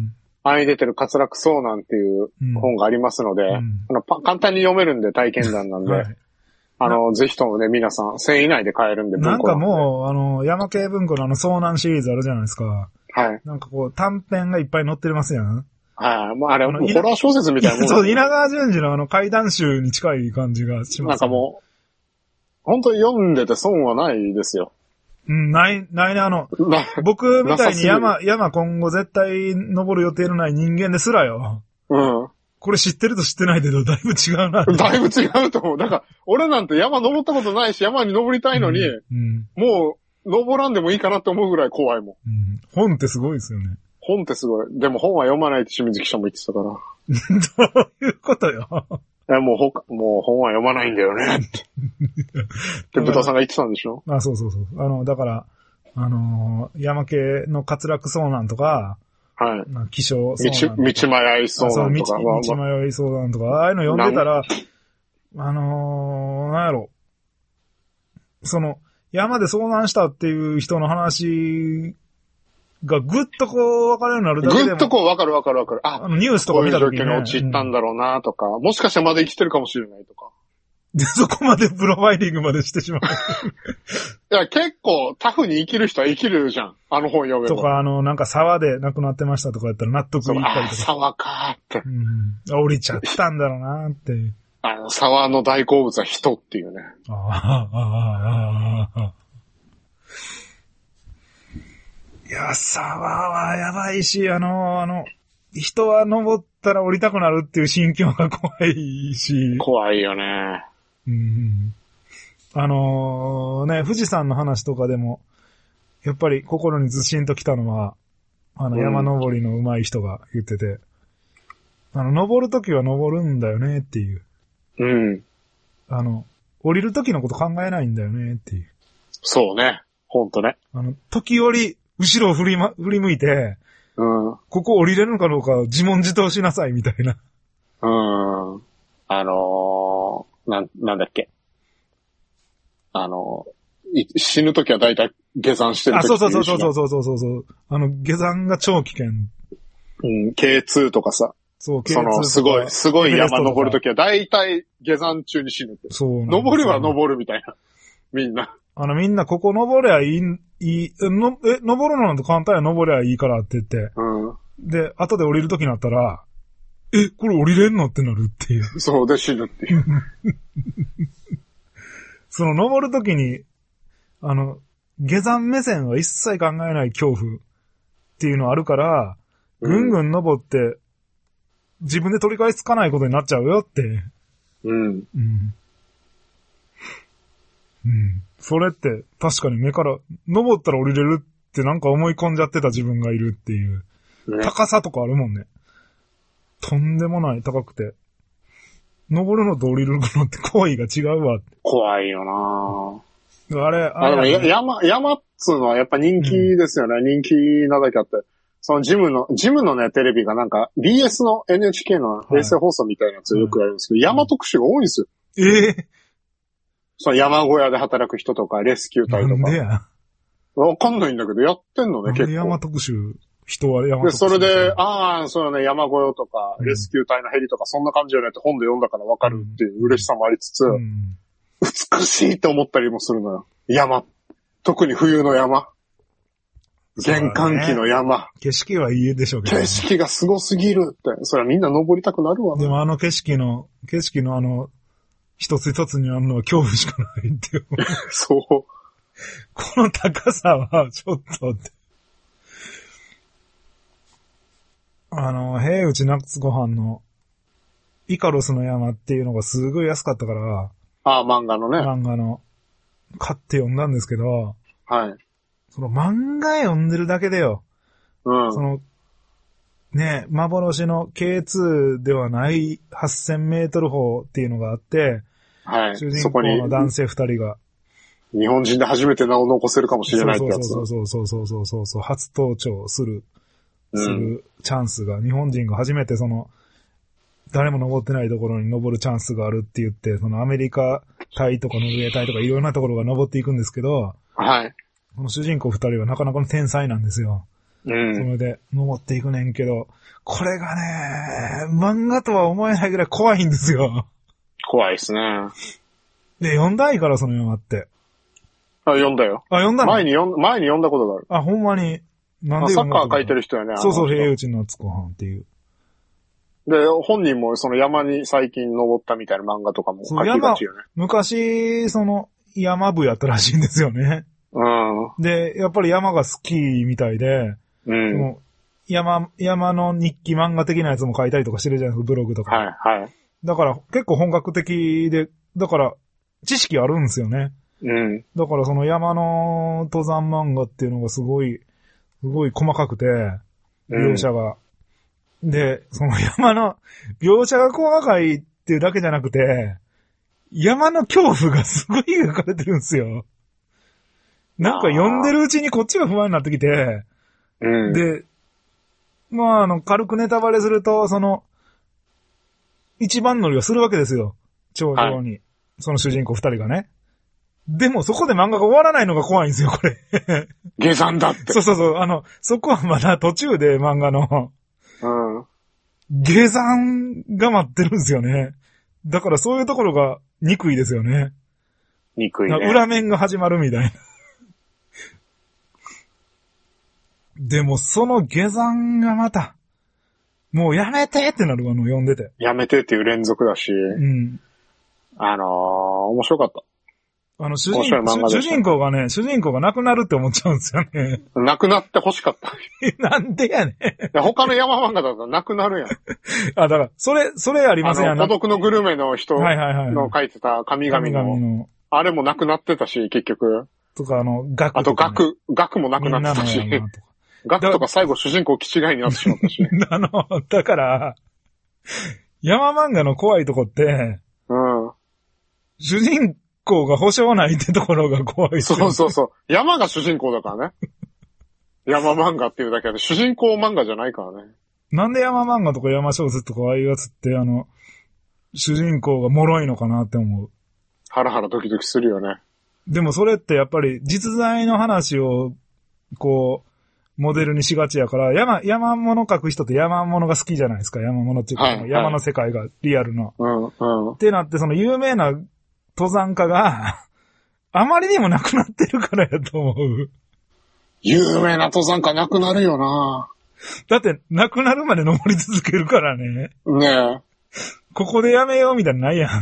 あれに出てる滑落遭難っていう本がありますので、うん、あのパ簡単に読めるんで体験談なんで、はい、あの、ぜひともね、皆さん、せんえん以内で買えるんで、 文庫なんで。なんかもう、あの、山系文庫のあの、遭難シリーズあるじゃないですか。 はい。 なんかこう、短編がいっぱい載ってますやん。 はい。まあ、あれ、もうホラー小説みたいなもん。 そう、稲川淳二のあの、怪談集に近い感じがします、ね。 なんかもう、本当に読んでて損はないですよ。 うん、ない、ないね、あの、僕みたいに山、山今後絶対登る予定のない人間ですらよ。うん。これ知ってると知ってないけど、だいぶ違うな。 だいぶ違うと思う。だから、俺なんて山登ったことないし、山に登りたいのに、うんうん、もう、登らんでもいいかなって思うぐらい怖いもん。うん、 本ってすごいですよね。 本ってすごい。でも本は読まないって清水記者も言ってたから。 どういうことよ。 いや、もうほか、もう本は読まないんだよねって。で、豚さんが言ってたんでしょ？ あ、そうそうそう。あの、だから、あのー、山系の滑落遭難とか、 はい。 気象遭難とか。 道、道迷い遭難とか。 道、道迷い遭難とか、ああいうの読んでたら、あのー、なんやろ。その、山で遭難したっていう人の話がぐっとこう分かるようになるだけでも。 ぐっとこう分かる分かる分かる。あ、 あのニュースとか見たときに、ね。 こういう状況に陥ったんだろうなとか、うん、もしかしたらまだ生きてるかもしれないとか。 で、そこまでプロファイリングまでしてしまう。 いや、結構タフに生きる人は生きるじゃん。あの本読めば。 とか、あの、なんか沢で亡くなってましたとかやったら納得いったりとか。あ、 沢かーって。 うん。降りちゃったんだろうなーって。 あの、沢の大好物は人っていうね。 ああ、ああ、ああ、ああ。いや、沢はやばいし、あの、あの、人は登ったら降りたくなるっていう心境が怖いし。 怖いよね。 うん。あのー、ね、富士山の話とかでも、やっぱり心にずしんときたのは、あの、山登りの上手い人が言ってて、うん、あの、登るときは登るんだよねっていう。うん。あの、降りるときのこと考えないんだよねっていう。 そうね。ほんとね。 あの、時折、後ろを振りま、振り向いて、うん。ここ降りれるのかどうか自問自答しなさいみたいな。 うん。あのー、なん、なんだっけ。あのー、死ぬときはだいたい下山してるとき。 あ、そうそうそうそうそうそうそうそう。あの、下山が超危険。 うん、ケーツー とかさ。そう、ケーツー とか。その、すごい、すごい山登るときはだいたい下山中に死ぬって。そうなんですよ。登るは登るみたいな。みんな。 あの、みんなここ登りゃいい、いい、の、え、登るのなんて簡単や登りゃいいからって言って。うん。で、後で降りるときになったら、え、これ降りれんのってなるっていう。 そうで死ぬっていう。 その登るときに、あの、下山目線は一切考えない恐怖っていうのあるから、 ぐんぐん登って、自分で取り返しつかないことになっちゃうよって。 うん。うん。 うん。それって確かに目から登ったら降りれるってなんか思い込んじゃってた自分がいるっていう。ね、高さとかあるもんね。とんでもない高くて。登るのと降りるのって行為が違うわって。 怖いよなぁ。 あれ、 あれ、ね、山、山っつうのはやっぱ人気ですよね。うん、人気なだけあって。そのジムの、ジムのね、テレビがなんか ビーエス の エヌエイチケー の衛星放送みたいなやつをよくやるんですけど、はい、山特集が多いんですよ。 ええー、 その山小屋で働く人とか、レスキュー隊とか。 なんでや。 わかんないんだけど、やってんのね、結構。 山特集。人は山特集。 で、それで、ああ、そうね、山小屋とか、レスキュー隊のヘリとか、そんな感じよねって本で読んだからわかるっていう嬉しさもありつつ、うん、美しいって思ったりもするのよ。山。特に冬の山。玄関期の山、ね。 景色はいいでしょうけど、 ね。景色がすごすぎるって。それはみんな登りたくなるわね。 でもあの景色の、景色のあの、一つ一つにあるのは恐怖しかないっていう。 そう。 この高さは、ちょっとって。あの、平内夏ご飯の、イカロスの山っていうのがすごい安かったから。 ああ、漫画のね。 漫画の。買って読んだんですけど。 はい。 その漫画読んでるだけでよ。 うん。 その、ね、幻の ケーツー ではないはっせんメートル峰っていうのがあって、 はい。 主人公の男性二人が。 日本人で初めて名を残せるかもしれないってやつ。 そうそうそうそうそうそうそう、初登頂する、するチャンスが、うん、日本人が初めてその、誰も登ってないところに登るチャンスがあるって言って、そのアメリカ隊とかノルウェー隊とかいろんなところが登っていくんですけど、 はい。 この主人公二人はなかなかの天才なんですよ。うん。それで、登っていくねんけど、これがね、漫画とは思えないぐらい怖いんですよ。 怖いですね。 で、読んだいからその山って。 あ、読んだよ。 あ、読んだの？ 前に読ん、前に読んだことがある。 あ、ほんまに。なんでサッカー書いてる人やね。 そうそう、平内夏ご飯っていう。 で、本人もその山に最近登ったみたいな漫画とかも書きがちよね。 昔、その、山部やったらしいんですよね。 うん。 で、やっぱり山が好きみたいで、 うん。その山、山の日記漫画的なやつも書いたりとかしてるじゃないですか、ブログとか。 はい、はい。 だから結構本格的で、だから知識あるんですよね。 うん。 だからその山の登山漫画っていうのがすごい、すごい細かくて、描写が。うん、で、その山の、描写が細かいっていうだけじゃなくて、山の恐怖がすごい描かれてるんですよ。なんか読んでるうちにこっちが不安になってきて、 うん、 で、まああの、軽くネタバレすると、その、一番乗りをするわけですよ。頂上に。はい、その主人公二人がね。でもそこで漫画が終わらないのが怖いんですよ、これ。 下山だって。 そうそうそう。あの、そこはまだ途中で漫画の、 うん。 下山が待ってるんですよね。だからそういうところが憎いですよね。 憎いね。 裏面が始まるみたいな。でもその下山がまた、もうやめてってなるわの読んでて。 やめてっていう連続だし。 うん。 あのー、面白かった。 あの主人、主人公がね、主人公が亡くなるって思っちゃうんですよね。 亡くなって欲しかった。 なんでやねん。 他の山漫画だと亡くなるやん。 あ、だから、それ、それありませんやん。 孤独のグルメの人の書いてた神々の。 神々の。 あれも亡くなってたし、結局。 とか、あの、ガク、 ね。あと、ガク、ガクも亡くなってたし。ガクとか最後主人公気違いになってしまったし。 あの、だから、山漫画の怖いとこって、 うん。 主人公が保証ないってところが怖い、ね。 そうそうそう。山が主人公だからね。山漫画っていうだけで、主人公漫画じゃないからね。 なんで山漫画とか山小説とかああいうやつって、あの、主人公が脆いのかなって思う。 ハラハラドキドキするよね。 でもそれってやっぱり実在の話を、こう、モデルにしがちやから、山、山物描く人って山物が好きじゃないですか。山物っていうか、はいはい、山の世界がリアルな。 うんうん。 ってなって、その有名な登山家が、あまりにもなくなってるからやと思う。 有名な登山家なくなるよな。 だって、なくなるまで登り続けるからね。 ねえ。 ここでやめようみたいなのないやん。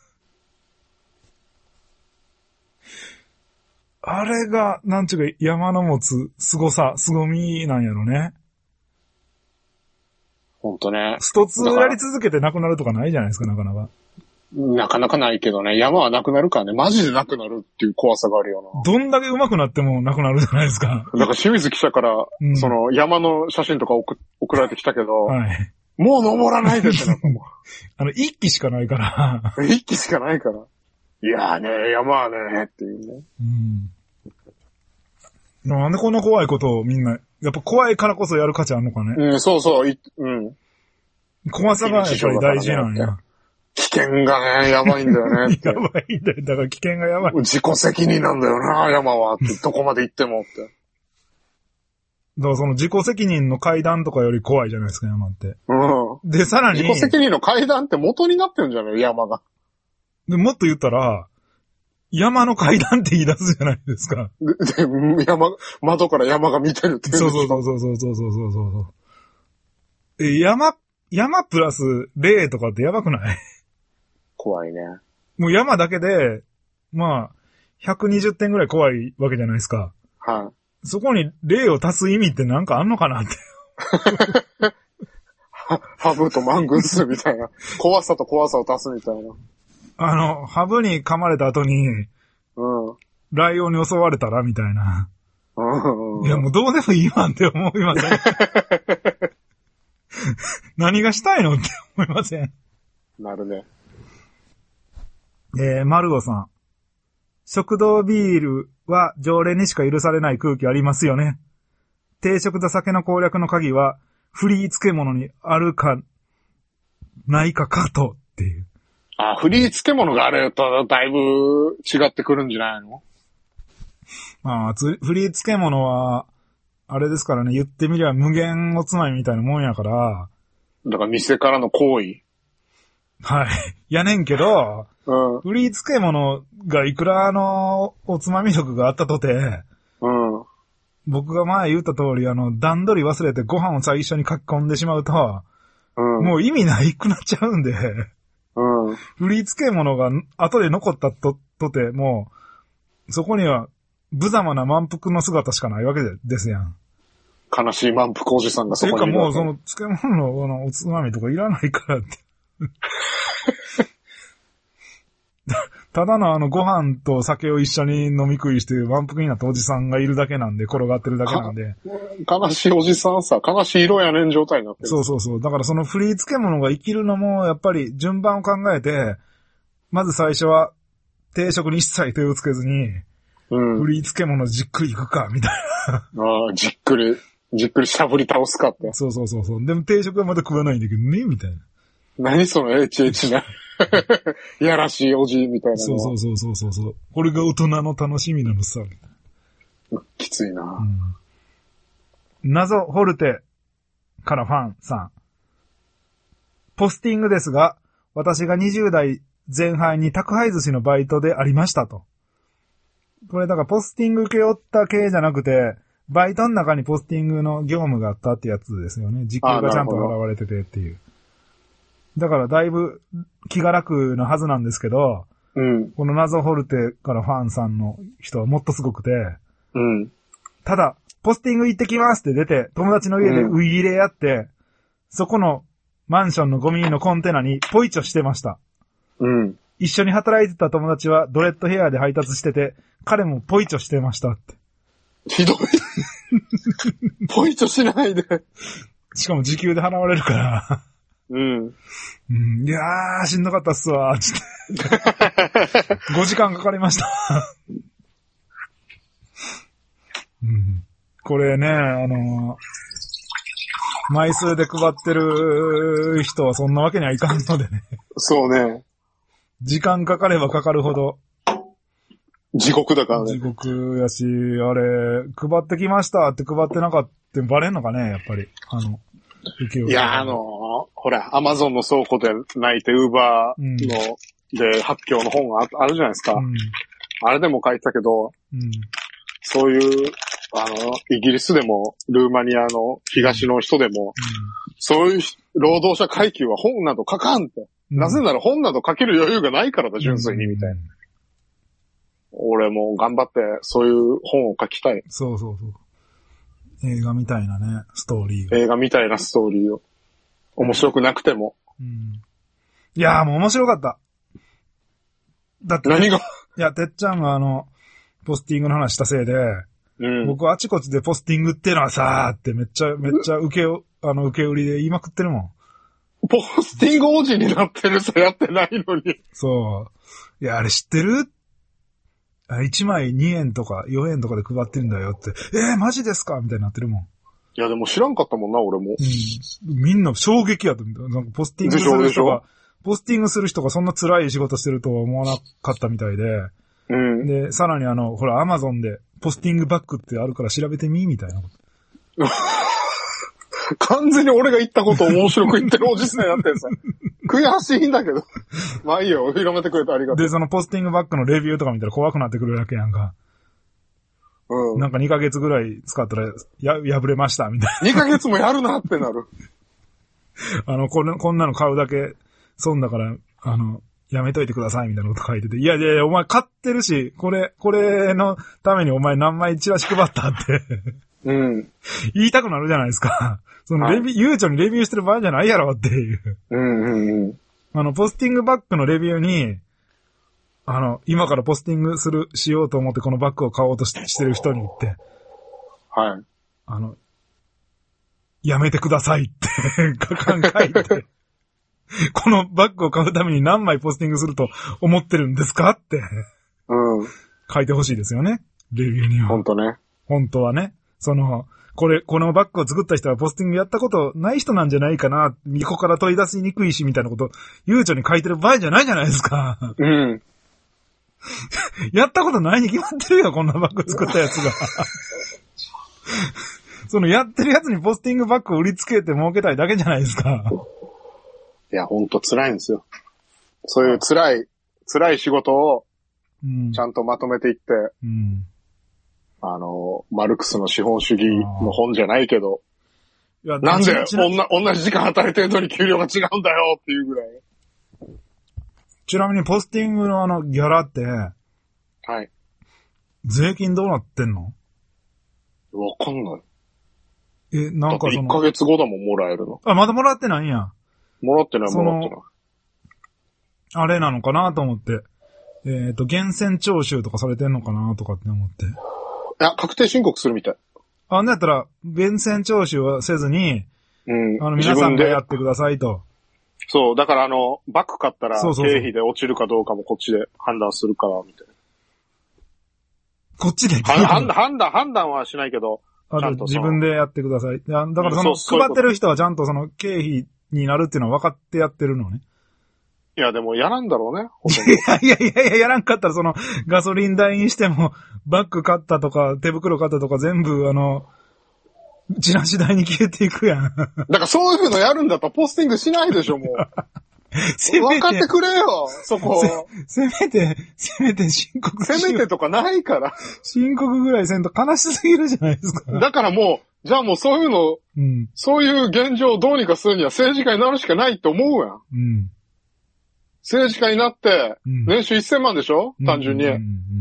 あれが、なんちゅうか、山の持つ凄さ、凄みなんやろね。 ほんとね。 ストツーやり続けてなくなるとかないじゃないですか、なかなか。 なかなかないけどね、山はなくなるからね、マジでなくなるっていう怖さがあるよな。 どんだけ上手くなってもなくなるじゃないですか。 だから清水記者から、うん、その山の写真とか送送られてきたけど、はい、もう登らないでってなったもん。 あの、一機しかないから。 一機しかないから。いやーね、山はね、っていうね。うん。 なんでこんな怖いことをみんな、やっぱ怖いからこそやる価値あるのかね。 うん、そうそう、いうん。 怖さがやっぱり大事なんや。 危険がね、やばいんだよねって。 やばいんだよ。だから危険がやばい。 自己責任なんだよな、山は。って、どこまで行ってもって。 だからその自己責任の階段とかより怖いじゃないですか、山って。うん。で、さらに。 自己責任の階段って元になってるんじゃない山が。 で、もっと言ったら、山の階段って言い出すじゃないですか。 で、で山、窓から山が見てるって。 そうそうそうそうそうそうそうそう。え、山、山プラス霊とかってやばくない？ 怖いね。 もう山だけで、まあ、ひゃくにじゅってんぐらい怖いわけじゃないですか。はい。そこに霊を足す意味ってなんかあんのかなって。 ハブとマングースみたいな。怖さと怖さを足すみたいな。 あの、ハブに噛まれた後に、うん。ライオンに襲われたらみたいな。うん。いや、もうどうでもいいわんって思いません。何がしたいのって思いません。 なるね。 えー、マルゴさん。食堂ビールは常連にしか許されない空気ありますよね。定食と酒の攻略の鍵は、フリー漬物にあるか、ないかかとっていう。 あ、フリー漬物があるとだいぶ違ってくるんじゃないの？ まあ、フリー漬物は、あれですからね、言ってみれば無限おつまみみたいなもんやから。 だから店からの行為。 はい。やねんけど、うん、フリー漬物がいくらのおつまみ食があったとて、うん、僕が前言った通り、あの、段取り忘れてご飯を最初に書き込んでしまうと、うん、もう意味ないくなっちゃうんで、うん、フリー漬物が後で残ったと、とて、もう、そこには無様な満腹の姿しかないわけですやん。 悲しい満腹おじさんがそこにいる。 ていうかもうその漬物のおつまみとかいらないからって。ただのあのご飯と酒を一緒に飲み食いして満腹になったおじさんがいるだけなんで、転がってるだけなんで。 悲しいおじさんさ、悲しい色やねん状態になってる。 そうそうそう。だからそのフリー漬物が生きるのも、やっぱり順番を考えて、まず最初は定食に一切手をつけずに、うん、フリー漬物じっくりいくか、みたいな。ああ、じっくり、じっくりしゃぶり倒すかって。 そうそうそうそう。でも定食はまだ食わないんだけどね、みたいな。 何その エイチエイチ な。いやらしいおじみたいな。 そうそうそうそうそうそう。これが大人の楽しみなのさ。 きついな、うん。謎ホルテからファンさん。ポスティングですが、私がにじゅう代前半に宅配寿司のバイトでありましたと。これだからポスティング受け負った系じゃなくて、バイトの中にポスティングの業務があったってやつですよね。時給がちゃんと払われててっていう。だからだいぶ気が楽なはずなんですけど、うん、この謎ホルテからファンさんの人はもっとすごくて、うん、ただ、ポスティング行ってきますって出て、友達の家でウイ入れやって、うん、そこのマンションのゴミのコンテナにポイチョしてました。うん、一緒に働いてた友達はドレッドヘアで配達してて、彼もポイチョしてましたって。 ひどい。ポイチョしないで。 しかも時給で払われるから。うん。うん、いやー、しんどかったっすわ、つって。ごじかんかかりました。うん、これね、あのー、枚数で配ってる人はそんなわけにはいかんのでね。 そうね。 時間かかればかかるほど。 地獄だからね。 地獄やし、あれ、配ってきましたって配ってなかったバレんのかね、やっぱり。あの、 いや、あのー、ほら、アマゾンの倉庫で泣いて、ウーバーの、うん、で、発表の本が あ, あるじゃないですか、うん。あれでも書いてたけど、うん、そういう、あの、イギリスでも、ルーマニアの東の人でも、うん、そういう労働者階級は本など書かんって。うん、なぜなら本など書ける余裕がないからだ、純粋に、みたいな。うん、俺も頑張って、そういう本を書きたい。 そうそうそう。映画みたいなね、ストーリー。 映画みたいなストーリーを。 面白くなくても。 うん。いやーもう面白かった。だって。 何が？ いや、てっちゃんがあの、ポスティングの話したせいで、うん、僕あちこちでポスティングってのはさーってめっちゃ、めっちゃ受けを、あの、受け売りで言いまくってるもん。 ポスティング王子になってるさ、やってないのに。 そう。いや、あれ知ってる？いちまいにえんとかよえんとかで配ってるんだよって。えー、マジですかみたいになってるもん。 いや、でも知らんかったもんな、俺も。 うん。みんな衝撃やった。なんかポスティングする人が、ポスティングする人がそんな辛い仕事してるとは思わなかったみたいで。うん。で、さらにあの、ほら、アマゾンでポスティングバッグってあるから調べてみみたいなこと。 完全に俺が言ったことを面白く言ってるおじさんになってるさ。悔しいんだけど。まあいいよ、広めてくれてありがとう。 で、そのポスティングバッグのレビューとか見たら怖くなってくるわけやんか。うん。なんかにかげつぐらい使ったら、や、破れました、みたいな。にかげつもやるなってなる。 あの、こんな、こんなの買うだけ、損だから、あの、やめといてください、みたいなこと書いてて。いやいやいや、お前買ってるし、これ、これのためにお前何枚チラシ配ったって。うん。言いたくなるじゃないですか。そのレビュー、悠長にレビューしてる場合じゃないやろっていう。うんうんうん。あの、ポスティングバッグのレビューに、あの、今からポスティングする、しようと思ってこのバッグを買おうと し, してる人に言って。はい。あの、やめてくださいって、書かん書いて。このバッグを買うために何枚ポスティングすると思ってるんですかって。うん。書いてほしいですよね。レビューには。 本当ね。 本当はね。その、これ、このバッグを作った人はポスティングやったことない人なんじゃないかな。ここから取り出しにくいし、みたいなこと、悠長に書いてる場合じゃないじゃないですか。うん。やったことないに決まってるよ、こんなバッグ作ったやつが。そのやってるやつにポスティングバッグを売りつけて儲けたいだけじゃないですか。 いや、ほんと辛いんですよ。そういう辛い、辛い仕事を、ちゃんとまとめていって、うん、あの、マルクスの資本主義の本じゃないけど、いやなんで同じ時間働いてるのに給料が違うんだよっていうぐらい。 ちなみにポスティングのあのギャラって、はい。税金どうなってんの？ わかんない。 え、なんかその。 いっかげつごだもんもらえるの。 あ、まだもらってないんや。 もらってない、もらってない。 あれなのかなと思って。えっ、ー、と、源泉徴収とかされてんのかなとかって思って。いや、確定申告するみたい。 あ、なんやったら、源泉徴収はせずに、うん。あの、皆さんがやってくださいと。 そう、だからあの、バッグ買ったら、経費で落ちるかどうかもこっちで判断するから、みたいな。 こっちで判断、判断、判断はしないけど、 あと自分でやってください。だからその、配ってる人はちゃんとその経費になるっていうのは分かってやってるのね。 いや、でもやらんだろうね。 いやいやいやいや、やらんかったらその、ガソリン代にしても、バッグ買ったとか、手袋買ったとか全部あの、チラシ代に消えていくやん。だからそういうのやるんだったらポスティングしないでしょ、もう。分かってくれよ、そこ。 せ、せめて、せめて申告しよう。せめてとかないから。 申告ぐらいせんと悲しすぎるじゃないですか。 だからもう、じゃあもうそういうの、うん、そういう現状をどうにかするには政治家になるしかないって思うやん。うん、政治家になって、年収せんまんでしょ、うん、単純に、うんうんうん。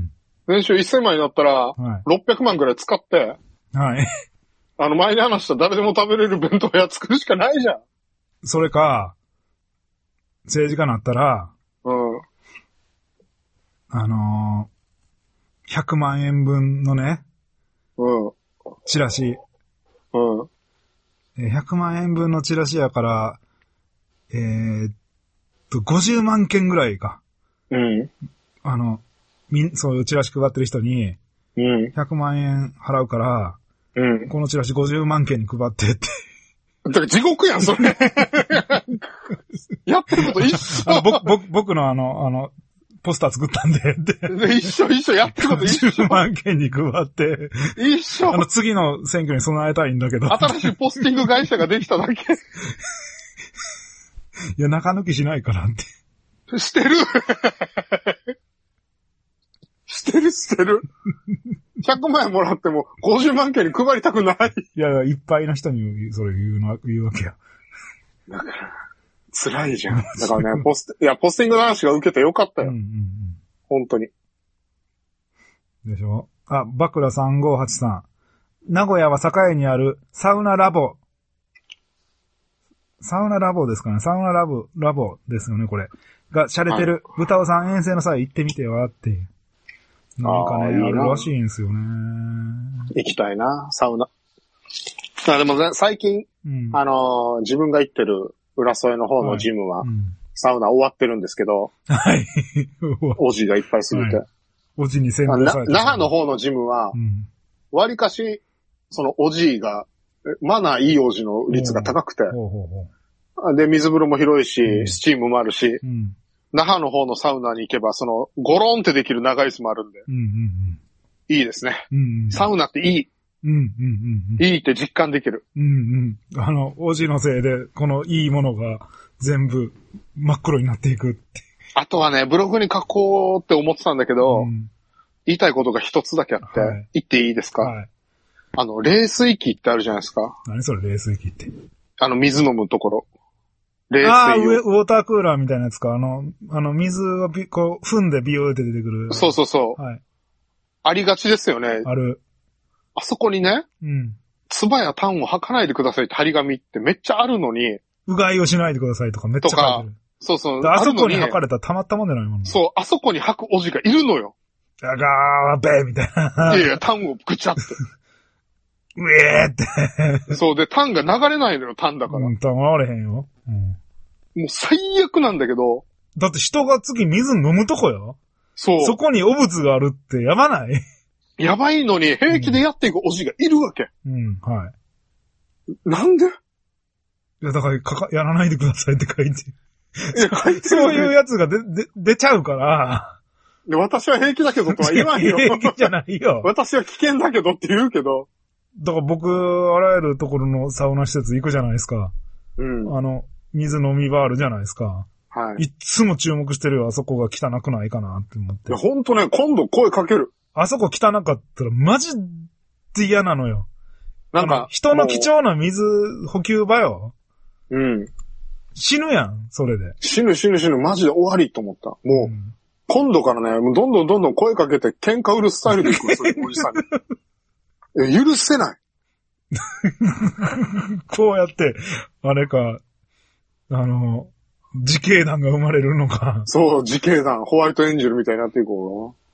年収せんまんになったら、ろっぴゃくまんぐらい使って、はい。あの前に話した誰でも食べれる弁当屋作るしかないじゃん。 それか、政治家になったら、うん。あのー、ひゃくまんえんぶんのね、うん。チラシ。うん。ひゃくまんえんぶんのチラシやから、えー、っと、ごじゅうまんけんぐらいか。うん。あの、みん、そういうチラシ配ってる人に、うん。ひゃくまんえん払うから、うん。このチラシごじゅうまんけんに配ってって。 だから地獄やん、それ。やってること一緒。 あの僕、僕、僕のあの、あの、ポスター作ったんで、 で。一緒、一緒、やってること一緒。 じゅうまんけんに配って。 一緒。 あの、次の選挙に備えたいんだけど。 新しいポスティング会社ができただけ。いや、中抜きしないからって。 してるしてる、してる。ひゃくまんえんもらってもごじゅうまんけんに配りたくない。 いや、いっぱいの人にそれ言うの、言うわけや。 だから、辛いじゃん。だからね、ポス、いや、ポスティングの話が受けてよかったよ。うんうんうん、本当に。 でしょ？あ、バクラさんごーはちさん。名古屋は栄にあるサウナラボ。 サウナラボですかね。サウナラボ、ラボですよね、これ。が、洒落てる。ブタオさん遠征の際行ってみてはっていう。なんかね、あ, いいあるらしいんですよね。 行きたいな、サウナ。あでもね、最近、うん、あのー、自分が行ってる浦添の方のジムは、はいうん、サウナ終わってるんですけど、はい。おじがいっぱいすぎて。はい、 おじに先導されて。 那覇の方のジムは、わりかし、そのおじが、マナーいいおじの率が高くて、ほうほうほうで、水風呂も広いし、うん、スチームもあるし、うん、那覇の方のサウナに行けば、その、ゴロンってできる長い椅子もあるんで、うんうんうん、いいですね、うんうん。サウナっていい。うんうんうんうん、いいって実感できる。 うんうん。あの、おじのせいで、このいいものが全部真っ黒になっていくって。 あとはね、ブログに書こうって思ってたんだけど、うん、言いたいことが一つだけあって、はい、言っていいですか？はい。あの、冷水器ってあるじゃないですか。 何それ冷水器って。 あの、水飲むところ。冷水を。 ああ、ウォータークーラーみたいなやつか。あの、あの、水をびこう、踏んでビヨーって出てくる。 そうそうそう。はい。ありがちですよね。 ある。 あそこにね、うん。唾や痰を吐かないでくださいって張り紙ってめっちゃあるのに。 うがいをしないでくださいとかめっちゃ書いてる。 そうそう。 あそこに吐かれたらたまったもんじゃないもんね。 そう、あそこに吐くおじがいるのよ。 あがーべーみたいな。 いやいや、痰をぐちゃって。 うえーって。 そうで、痰が流れないのよ、痰だから。 うん、痰流れへんよ。うん。 もう最悪なんだけど。 だって人が次水飲むとこよ。 そう。 そこに汚物があるってやばない？ やばいのに平気でやっていくおじがいるわけ。 うん、うん、はい。 なんで？いや、だからかか、やらないでくださいって書いて。いや、書いてる。そういうやつが出、出、出ちゃうから。 で、私は平気だけどとは言わんよ。 平気じゃないよ。 私は危険だけどって言うけど。 だから僕、あらゆるところのサウナ施設行くじゃないですか。うん。あの、水飲み場あるじゃないですか。はい。いつも注目してるよ、あそこが汚くないかなって思って。 いや、ほんとね、今度声かける。 あそこ汚かったらマジで嫌なのよ。なんか、人の貴重な水補給場よ。うん。死ぬやん、それで。 死ぬ死ぬ死ぬ、マジで終わりと思った。もう、うん、今度からね、もうどんどんどんどん声かけて喧嘩売るスタイルでいく、そういうおじさんに。え、許せない。 こうやって、あれか、あの、自警団が生まれるのか。 そう、自警団、ホワイトエンジェルみたいになっていこう。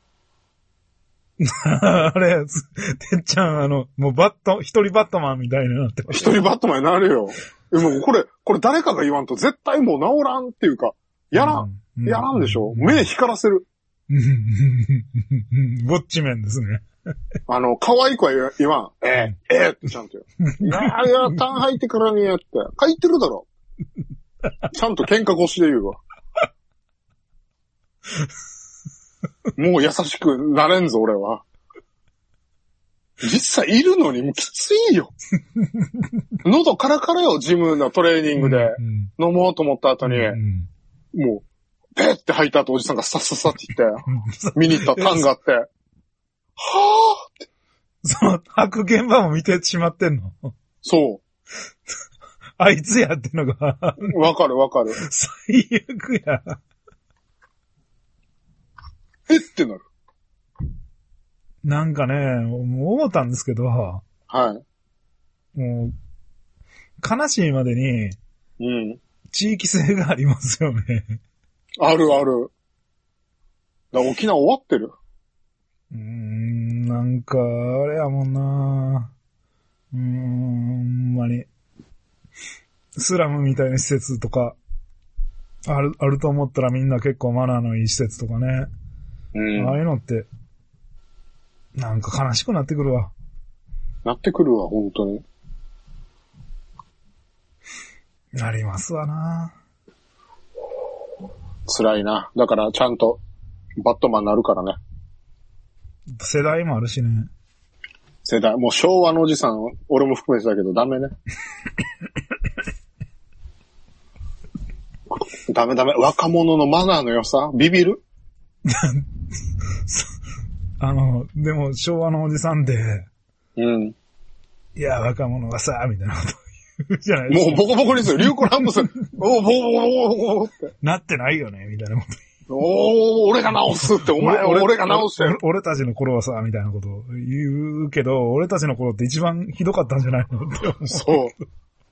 あれ、てっちゃん、あの、もうバット、一人バットマンみたいになってます。 一人バットマンになるよ。もうこれ、これ誰かが言わんと絶対もう治らんっていうか、やらん。うん、やらんでしょ、うん、目光らせる。 ウォッチメンですね。 あの、可愛い子は言わん。ええ、ええってちゃんと言う。いやいや、痰吐いてからにやって。書いてるだろ。ちゃんと喧嘩腰で言うわ。もう優しくなれんぞ、俺は。実際いるのにもうきついよ。喉カラカラよ、ジムのトレーニングで。飲もうと思った後に、うんうん、もう、ペッって吐いた後おじさんがサッサッサって言って、見に行ったタンがあって、はぁーって。 その吐く現場も見てしまってんの？ そう。 あいつやってのが。 わかるわかる。 最悪や。 えってなる。 なんかね、思ったんですけど、はい。もう、悲しいまでに、うん。地域性がありますよね。 あるある。だ沖縄終わってる。 うーん、なんか、あれやもんな。うーん、ほんまに。スラムみたいな施設とか、ある、あると思ったらみんな結構マナーのいい施設とかね。うん。ああいうのって、なんか悲しくなってくるわ。 なってくるわ、本当に。 なりますわな。 辛いな。だからちゃんとバットマンになるからね。 世代もあるしね。 世代、もう昭和のおじさん、俺も含めてだけどダメね。ダメダメ。若者のマナーの良さビビるあの、でも昭和のおじさんで、 うん。 いや、若者がさ、みたいなこと言うじゃないですか。 もうボコボコですよ。リュウコランプス。おー、ボコボコボコって。 なってないよね、みたいなこと。 おー、俺が直すって、お前、俺, 俺が直してる。 俺たちの頃はさ、みたいなことを言うけど、俺たちの頃って一番ひどかったんじゃないのって思う。 そう。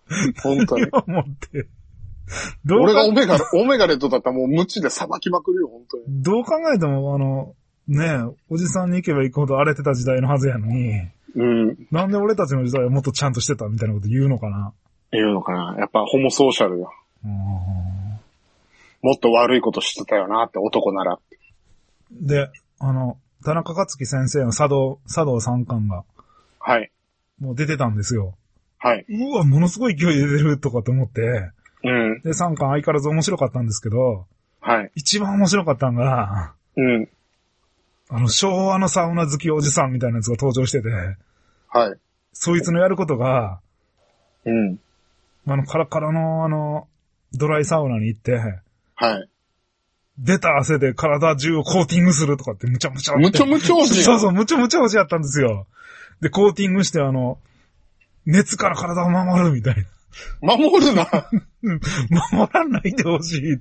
本当に。 思って。 俺がオメガ、オメガレットだったらもう無知で裁きまくるよ、本当に。 どう考えても、あの、ねえ、おじさんに行けば行くほど荒れてた時代のはずやのに、うん。なんで俺たちの時代はもっとちゃんとしてたみたいなこと言うのかな。 言うのかな。やっぱホモソーシャルよ。うん、もっと悪いことしてたよなって、男なら。 で、あの、田中克樹先生の茶道、茶道三冠が。はい。もう出てたんですよ。はい。うわ、ものすごい勢いで出てるとかと思って。うん。で、三冠相変わらず面白かったんですけど。はい。一番面白かったのが。うん。あの、昭和のサウナ好きおじさんみたいなやつが登場してて。はい。そいつのやることが。うん。あの、カラカラの、あの、ドライサウナに行って。はい。出た汗で体中をコーティングするとかってむちゃむちゃって。むちゃむちゃおじそうそう、むちゃむちゃおじやったんですよ。で、コーティングして、あの、熱から体を守るみたいな。守るな。守らないでほしいって。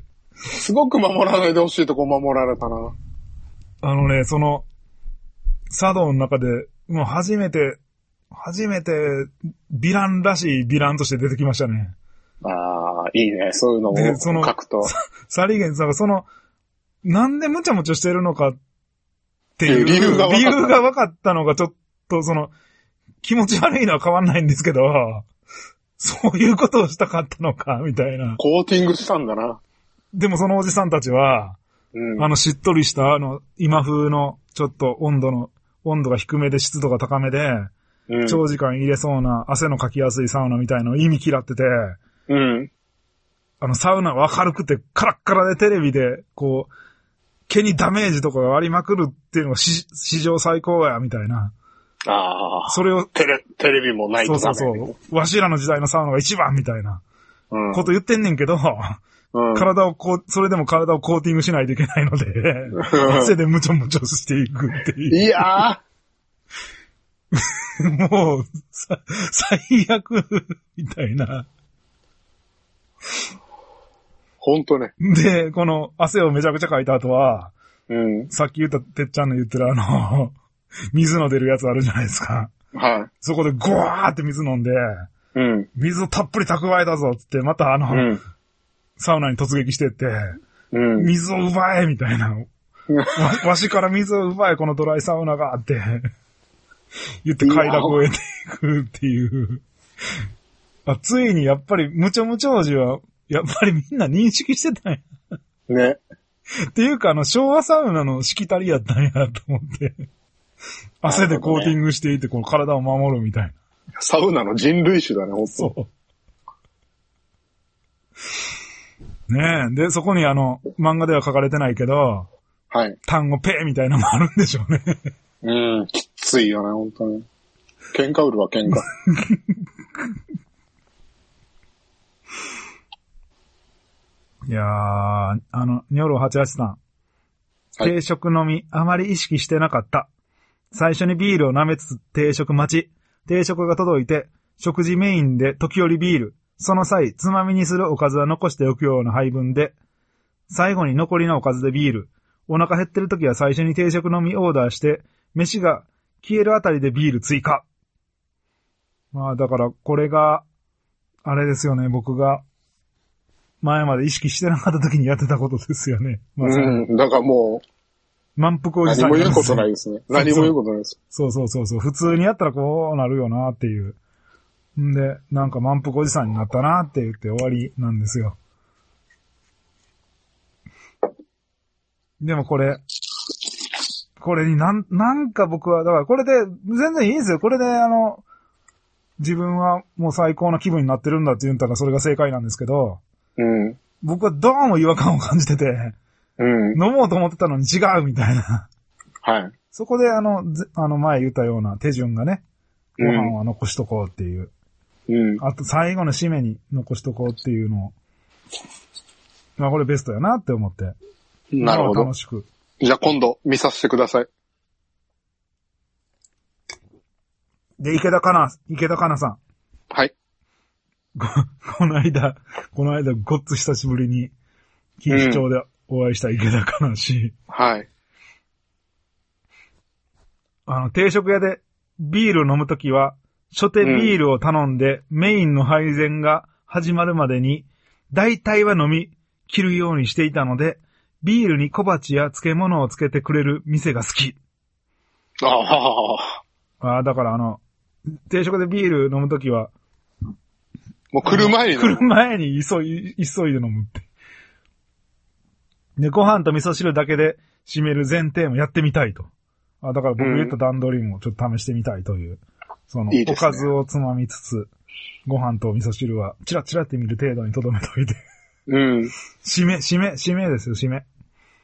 すごく守らないでほしいとこ守られたな。あのね、その、茶道の中で、もう初めて、初めて、ヴィランらしいヴィランとして出てきましたね。ああ、いいね。そういうのを書くと。さりげんさんがその、なんでムチャムチャしてるのかっていう理由が分かった。理由が分かったのがちょっとその、気持ち悪いのは変わんないんですけど、そういうことをしたかったのか、みたいな。コーティングしたんだな。でもそのおじさんたちは、うん、あのしっとりしたあの、今風のちょっと温度の、温度が低めで湿度が高めで、うん、長時間入れそうな汗のかきやすいサウナみたいのを意味嫌ってて、うん。あの、サウナは明るくてカラッカラでテレビで、こう、毛にダメージとかがありまくるっていうのがし史上最高や、みたいな。ああ。それを。テレ、テレビもないとダメ。そうそうそう。わしらの時代のサウナが一番みたいな。うん。こと言ってんねんけど、うん、体をこう、それでも体をコーティングしないといけないので、汗でムチョムチョしていくっていう。いやーもう、さ、最悪、みたいな。ほんとね。で、この汗をめちゃくちゃかいた後は、うん。さっき言ったてっちゃんの言ってるあの、水の出るやつあるじゃないですか。はい。そこでゴワーって水飲んで、うん。水をたっぷり蓄えたぞっつって、またあの、うん、サウナに突撃してって、うん。水を奪えみたいな。わ, わしから水を奪えこのドライサウナがって言って快楽を得ていくっていう。あ、ついにやっぱりムチョムチョ王子はやっぱりみんな認識してたんや。ね。っていうかあの昭和サウナのしきたりやったんやと思って。汗でコーティングしていてこの体を守るみたいな。サウナの人類種だね、ほんと。そう。ねえ。で、そこにあの、漫画では書かれてないけど、はい。単語ペーみたいなのもあるんでしょうね。うん、きついよね、ほんとに。喧嘩売るわ、喧嘩。いやー、あの、ニョロはちはちさん。はい、定食飲み、あまり意識してなかった。最初にビールを舐めつつ定食待ち。定食が届いて、食事メインで時折ビール。その際、つまみにするおかずは残しておくような配分で、最後に残りのおかずでビール。お腹減ってる時は最初に定食飲みオーダーして、飯が消えるあたりでビール追加。まあだからこれが、あれですよね、僕が前まで意識してなかった時にやってたことですよね。まあ、うん、だからもう、満腹おじさん。何も言うことないですね。何も言うことないです。そうそうそうそう。普通にやったらこうなるよなっていう。んで、なんか満腹おじさんになったなって言って終わりなんですよ。でもこれ、これになん、なんか僕は、だからこれで、全然いいですよ。これであの、自分はもう最高な気分になってるんだって言ったらそれが正解なんですけど、うん。僕はどうも違和感を感じてて、うん。飲もうと思ってたのに違うみたいな。はい。そこであの、あの前言ったような手順がね、ご飯は残しとこうっていう。うん。あと最後の締めに残しとこうっていうのを、まあこれベストやなって思って。なるほど。楽しく。じゃあ今度見させてください。で、池田かな、池田かなさん。はい。こ、この間、この間ごっつ久しぶりに、錦糸町でお会いした池田かな氏。はい。あの、定食屋でビール飲むときは、 初手ビールを頼んで、うん、メインの配膳が始まるまでに、大体は飲み切るようにしていたので、ビールに小鉢や漬物をつけてくれる店が好き。 ああ。あ、だからあの、定食でビール飲むときは、 もう来る前に来る前に急い、急いで飲むって。で、ご飯と味噌汁だけで締める前提もやってみたいと。あ、だから僕言った段取りもちょっと試してみたいという。うん、その、いいですね、おかずをつまみつつ、ご飯と味噌汁はチラチラって見る程度に留めといて。 うん。 締め、締め、締めですよ、締め。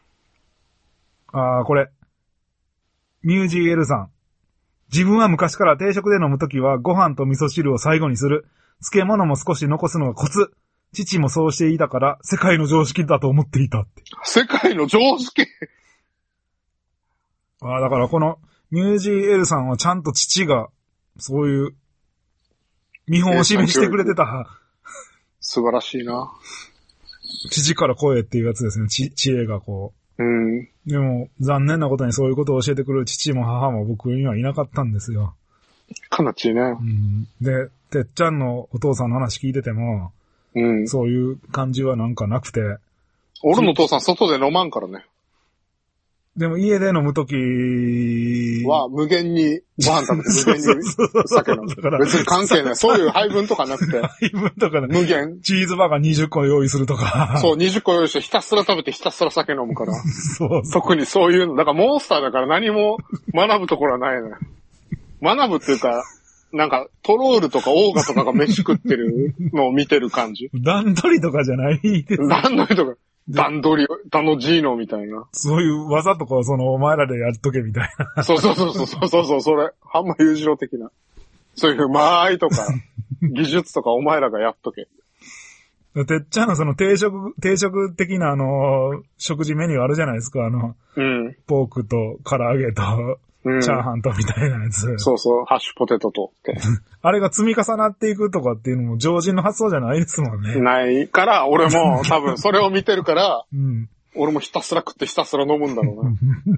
あー、これ。ミュージー L さん。自分は昔から定食で飲むときはご飯と味噌汁を最後にする。漬物も少し残すのがコツ。父もそうしていたから世界の常識だと思っていたって。 世界の常識ああ、だからこのミュージー L さんはちゃんと父がそういう見本を示してくれてた。 素晴らしいな。 父から声っていうやつですね。知、知恵がこう。うん。 でも残念なことにそういうことを教えてくれる父も母も僕にはいなかったんですよ。 悲しいね。 うん。で、てっちゃんのお父さんの話聞いてても、うん、そういう感じはなんかなくて。 俺のお父さん外で飲まんからね。 でも家で飲むときは無限にご飯食べて無限に酒飲む。別に関係ない。そういう配分とかなくて。 配分とかね。 無限。 チーズバーガーにじゅっこ用意するとか。 そう、にじゅっこ用意してひたすら食べてひたすら酒飲むから。そうそう。特にそういうの。だからモンスターだから何も学ぶところはないのよ。学ぶっていうか、なんか、トロールとかオーガとかが飯食ってるのを見てる感じ。 段取りとかじゃないです。 段取りとか、段取り、ダノジーノみたいな。 そういう技とかその、お前らでやっとけみたいな。 そうそうそうそうそうそう、それ、ハンマ裕次郎的な。そういう間合いとか、技術とかお前らがやっとけ。 てっちゃんのその定食、定食的なあの、食事メニューあるじゃないですか、あの、うん。ポークと唐揚げと、うん、チャーハンとみたいなやつ。 そうそう、ハッシュポテトとって。 あれが積み重なっていくとかっていうのも常人の発想じゃないですもんね。 ないから、俺も多分それを見てるから、うん、俺もひたすら食ってひたすら飲むんだろうな。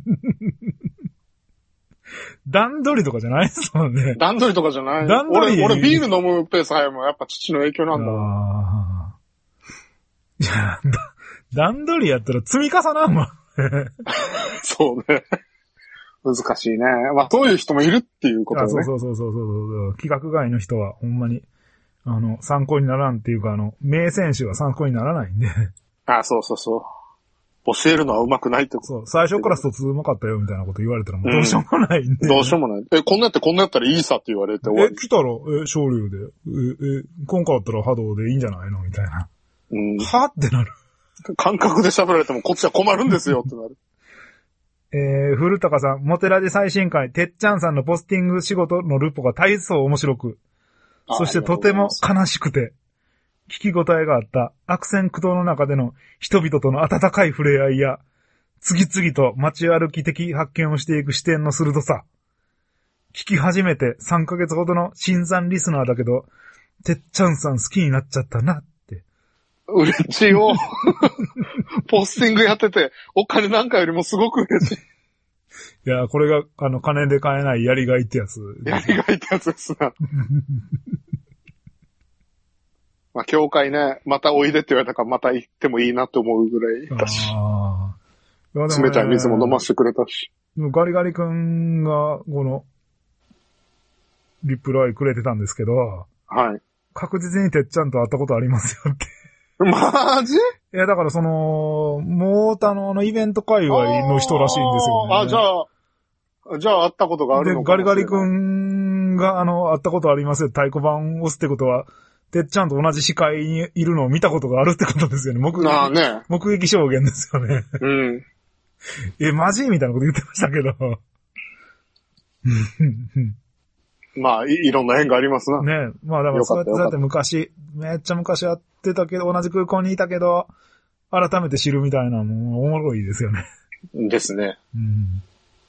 段取りとかじゃないですもんね。 段取りとかじゃない。段取り俺、俺ビール飲むペース早いもん。やっぱ父の影響なんだろうな。 いや、段取りやったら積み重なんもん。 そうね。難しいね。まあ、そういう人もいるっていうことね。 そうそうそうそうそう。規格外の人はほんまに、あの、参考にならんっていうか、あの、名選手は参考にならないんで。 あ、そうそうそう。教えるのは上手くないってこと。 そう。最初から一つ上手かったよみたいなこと言われたらもうどうしようもないんで、 うん。どうしようもない。え、こんなやってこんなやったらいいさって言われて終わり。 え、来たら、え、昇竜で。え、え、今回だったら波動でいいんじゃないのみたいな。うん。はってなる。 感覚で喋られてもこっちは困るんですよってなる。 えー、古高さん、モテラジ最新回、てっちゃんさんのポスティング仕事のルポが大層面白く、そしてとても悲しくて、聞き応えがあった悪戦苦闘の中での人々との温かい触れ合いや、次々と街歩き的発見をしていく視点の鋭さ。聞き始めてさんかげつほどの新参リスナーだけど、てっちゃんさん好きになっちゃったなって。 嬉しいよ。ポスティングやってて、お金なんかよりもすごく嬉しい。 いや、これが、あの、金で買えないやりがいってやつ。 やりがいってやつですな。まあ、教会ね、またおいでって言われたからまた行ってもいいなって思うぐらいだし。ああ、ね。冷たい水も飲ませてくれたし。 ガリガリ君が、この、リプライくれてたんですけど。 はい。 確実にてっちゃんと会ったことありますよって。 マジ？いや、だからその、モータのあのイベント界隈の人らしいんですよね。 あ、じゃあ、じゃあ会ったことがあるのかもしれない。 で、ガリガリ君があの、会ったことありますよ。太鼓判を押すってことは、てっちゃんと同じ視界にいるのを見たことがあるってことですよね。目撃、あね、目撃証言ですよね。うん。え、マジみたいなこと言ってましたけど。 まあい、いろんな縁がありますな。 ね。まあだからそうやって、そうやって昔、めっちゃ昔会ってたけど、同じ空港にいたけど、改めて知るみたいなもうおもろいですよね。 ですね。うん、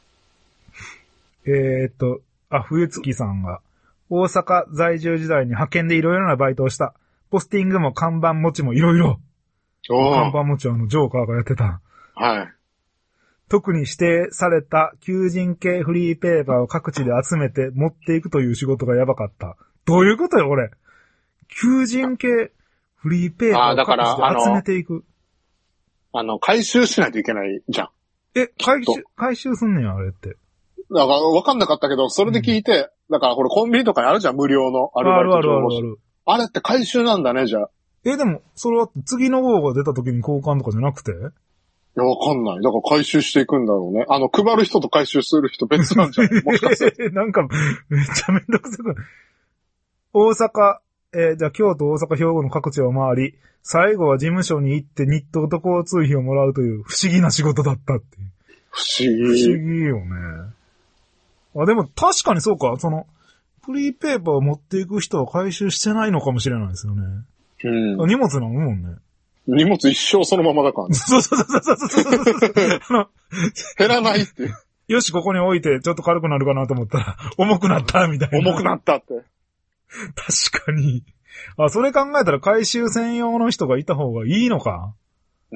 えー、っと、あ、冬月さんが、大阪在住時代に派遣でいろいろなバイトをした。ポスティングも看板持ちもいろいろ。看板持ちはあの、ジョーカーがやってた。はい。 特に指定された求人系フリーペーパーを各地で集めて持っていくという仕事がやばかった。どういうことよ、これ。求人系フリーペーパーを各地で集めていく。 あの、回収しないといけないじゃん。 え、回収、回収すんねん、あれって。 だから分かんなかったけど、それで聞いて、うん、だからこれコンビニとかにあるじゃん、無料のアルバイト。あるあるあるある。あれって回収なんだね、じゃあ。 え、でも、それは次の号が出た時に交換とかじゃなくて？いや、わかんない。だから回収していくんだろうね。あの、配る人と回収する人別なんじゃん。もしかして。 なんか、めっちゃめんどくさくない。大阪、えー、じゃあ京都、大阪、兵庫の各地を回り、最後は事務所に行って日当と交通費をもらうという不思議な仕事だったっていう。 不思議。 不思議よね。あ、でも確かにそうか、その、フリーペーパーを持っていく人は回収してないのかもしれないですよね。うん。荷物なもんね。 荷物一生そのままだからね。 そうそうそうそうそうそうあの。 減らないって。 よし、ここに置いてちょっと軽くなるかなと思ったら、重くなったみたいな。 重くなったって。 確かに。あ、それ考えたら回収専用の人がいた方がいいのか。 うん。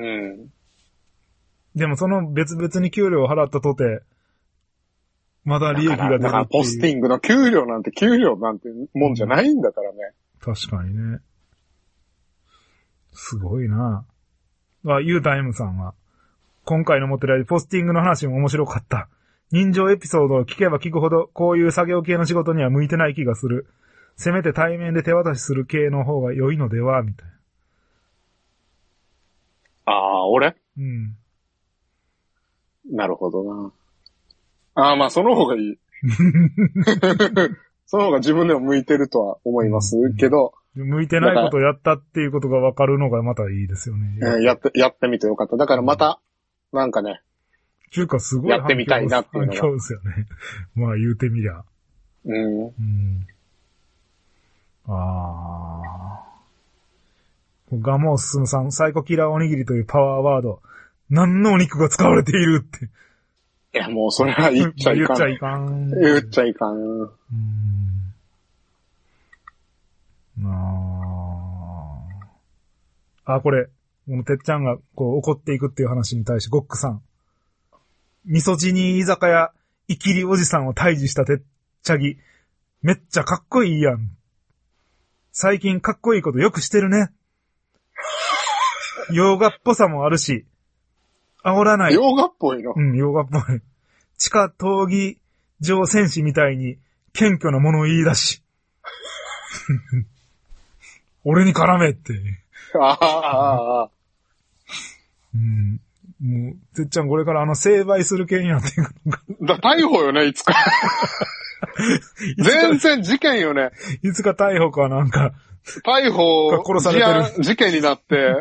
でもその別々に給料を払ったとて、まだ利益が出るっていう。だからポスティングの給料なんて給料なんてもんじゃないんだからね。 確かにね。すごいな。あ、ユータイムさんは、今回の持ってるポスティングの話も面白かった。人情エピソードを聞けば聞くほど、こういう作業系の仕事には向いてない気がする。せめて対面で手渡しする系の方が良いのではみたいな。ああ、俺？ うん。 なるほどな。ああ、まあその方がいい。その方が自分でも向いてるとは思いますけど。 うん、向いてないことをやったっていうことが分かるのがまたいいですよね。 えー、やって、やってみてよかった。だからまた、なんかね。 っていうかすごいやってみたいなっていうのが。 反響ですよね。まあ言うてみりゃ。 うん。うん、 ああ。ガモースムさん、サイコキラーおにぎりというパワーワード。何のお肉が使われているって。 いや、もうそれは言っちゃいかん。 言っちゃいかん。 言っちゃいかん。うーん。ああ、これ、このてっちゃんがこう怒っていくっていう話に対してゴックさん。ミソジニー居酒屋、イキリおじさんを退治したてっちゃぎ。めっちゃかっこいいやん。最近かっこいいことよくしてるね。洋画っぽさもあるし。煽らない。 洋画っぽいの？ うん、洋画っぽい。地下闘技場戦士みたいに謙虚なものを言い出し。俺に絡めって。 ああ。 うん。もう、てっちゃんこれからあの、成敗する系になっていくのか。 だ、逮捕よね、いつか。全然事件よね。 いつか逮捕かなんか。 逮捕、 殺されてる。 事件になって、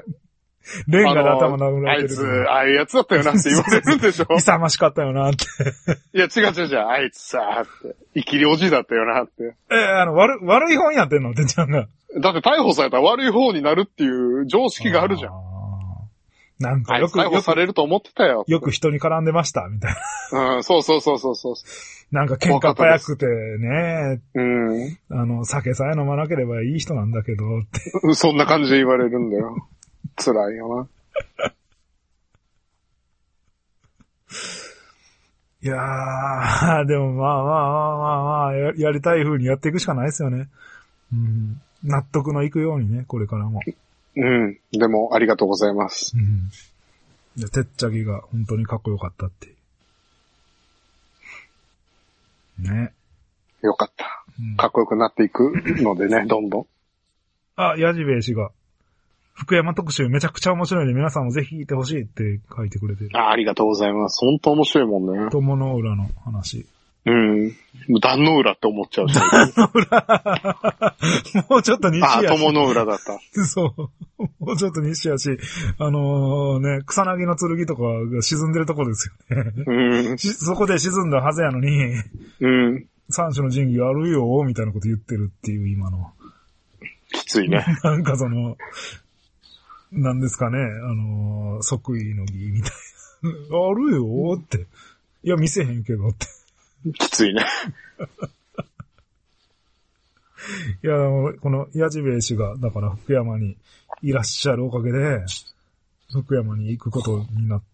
レンガで頭殴られてる。 あいつ、ああいうやつだったよなって言われるんでしょ。 勇ましかったよなって。 いや、違う違う違う、あいつさ、って。生きりおじいだったよなって。 え、あの、悪、悪い方にやってんのてっちゃんが。 だって逮捕されたら悪い方になるっていう常識があるじゃん。 なんかよく、 逮捕されると思ってたよ。 よく人に絡んでました、みたいな。うん、そうそうそうそうそう。 なんか喧嘩早くてね。 うん。 あの、酒さえ飲まなければいい人なんだけど、って。 そんな感じで言われるんだよ。辛いよな。 いやー、でもまあまあまあまあまあ、や, やりたい風にやっていくしかないですよね。うん。納得のいくようにね、これからも。 うん。でも、ありがとうございます。 うん。いや、てっちゃぎが本当にかっこよかったっていう。ね。 よかった。うん、かっこよくなっていくのでね、どんどん。 あ、やじべえ氏が。福山特集めちゃくちゃ面白いので皆さんもぜひ聞いてほしいって書いてくれてる。 あ、ありがとうございます。本当面白いもんね。 友の浦の話。 うん。壇の浦って思っちゃうし。 壇の浦もうちょっと西やし。 あ、友の浦だった。 そう。もうちょっと西やし。あのー、ね、草薙の剣とかが沈んでるとこですよね。 うん。 そこで沈んだはずやのに。 うん。 三種の神器あるよ、みたいなこと言ってるっていう今の。 きついね。 なんかその、なんですかね、あのー、即位の儀みたいな。あるよって。いや、見せへんけどって。 きついね。 いや、この矢地兵衛氏が、だから福山にいらっしゃるおかげで、福山に行くことになっ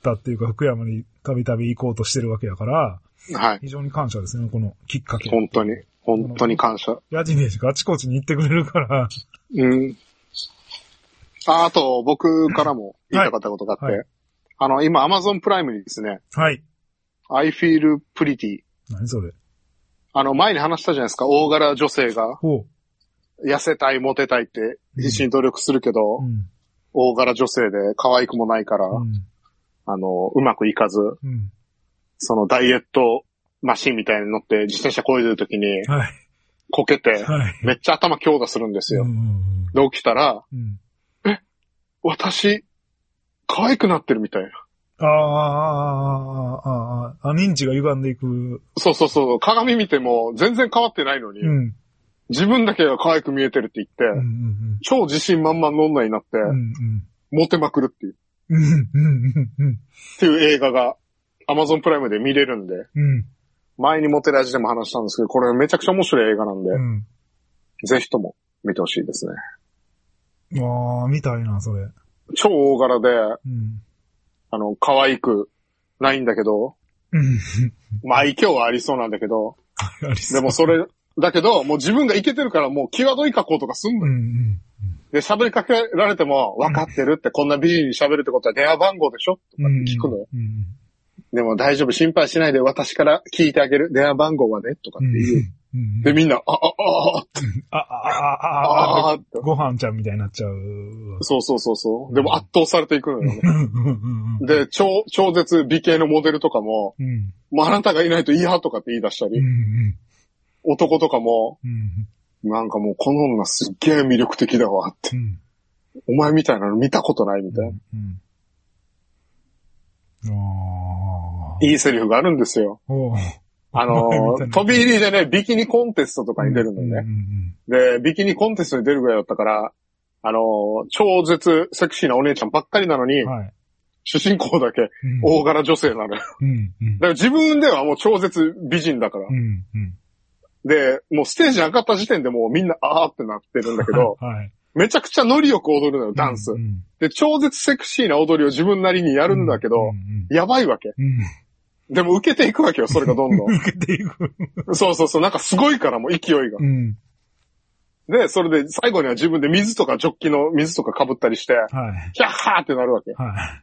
ったっていうか、福山にたびたび行こうとしてるわけやから、 はい。 非常に感謝ですね、このきっかけ。 本当に、本当に感謝。 ヤジネージがあちこちに行ってくれるから。 うん。あ、あと、僕からも言いたかったことがあって、はいはい、あの、今、Amazon プライムにですね、 はい。 I feel pretty。 何それ？ あの、前に話したじゃないですか、大柄女性が、 ほう痩せたい、モテたいって必死に努力するけど、うん、大柄女性で可愛くもないから、うん、あの、うまくいかず、うん、そのダイエットマシンみたいに乗って自転車漕いでるときに、はい、こけて、はい、めっちゃ頭強打するんですよ。うん、で、起きたら、うん、え、私、可愛くなってるみたいな。 ああ、ああ、ああ、認知が歪んでいく。 そうそうそう。鏡見ても全然変わってないのに、うん、自分だけが可愛く見えてるって言って、うんうんうん、超自信満々の女になって、うんうん、モテまくるっていう。うんうんうんうん、っていう映画が Amazon プライムで見れるんで、うん、前にモテラジでも話したんですけど、これめちゃくちゃ面白い映画なんで、うん、ぜひとも見てほしいですね。 ああ、見たいな、それ。 超大柄で、うん、あの、可愛くないんだけど、まあ愛嬌はありそうなんだけど、でもそれ、だけど、もう自分がイケてるからもう際どい加工とかすんのよ。うんうん、で、喋りかけられても、分かってるって、こんな美人に喋るってことは電話番号でしょとかって聞くのよ。うんうん、でも大丈夫、心配しないで私から聞いてあげる。電話番号はねとかって言う。うんうん、で、みんな、あ、あ、あ、あ、って。 あ、あ、あ、あ、あ、ご飯ちゃんみたいになっちゃう。 そうそうそうそう。でも圧倒されていくのよね。で、超、超絶美形のモデルとかも、うん、もうあなたがいないと嫌とかって言い出したり、うんうん、男とかも、うんなんかもうこの女すっげえ魅力的だわって、うん。お前みたいなの見たことないみたいな。うんうん、いいセリフがあるんですよ。あの、飛び入りでね、ビキニコンテストとかに出るのね、うんうんうん。で、ビキニコンテストに出るぐらいだったから、あの、超絶セクシーなお姉ちゃんばっかりなのに、はい、主人公だけ大柄女性なのよ、うんうん。だから自分ではもう超絶美人だから。うんうんで、もうステージ上がった時点でもうみんなあーってなってるんだけど、はい、めちゃくちゃノリよく踊るのよ、ダンス、うんうん。で、超絶セクシーな踊りを自分なりにやるんだけど、うんうん、やばいわけ、うん。でも受けていくわけよ、それがどんどん。 受けていく。 そうそうそう、なんかすごいからもう勢いが、うん。で、それで最後には自分で水とかジョッキの水とか被ったりして、はい、ヒャッハーってなるわけ。はい、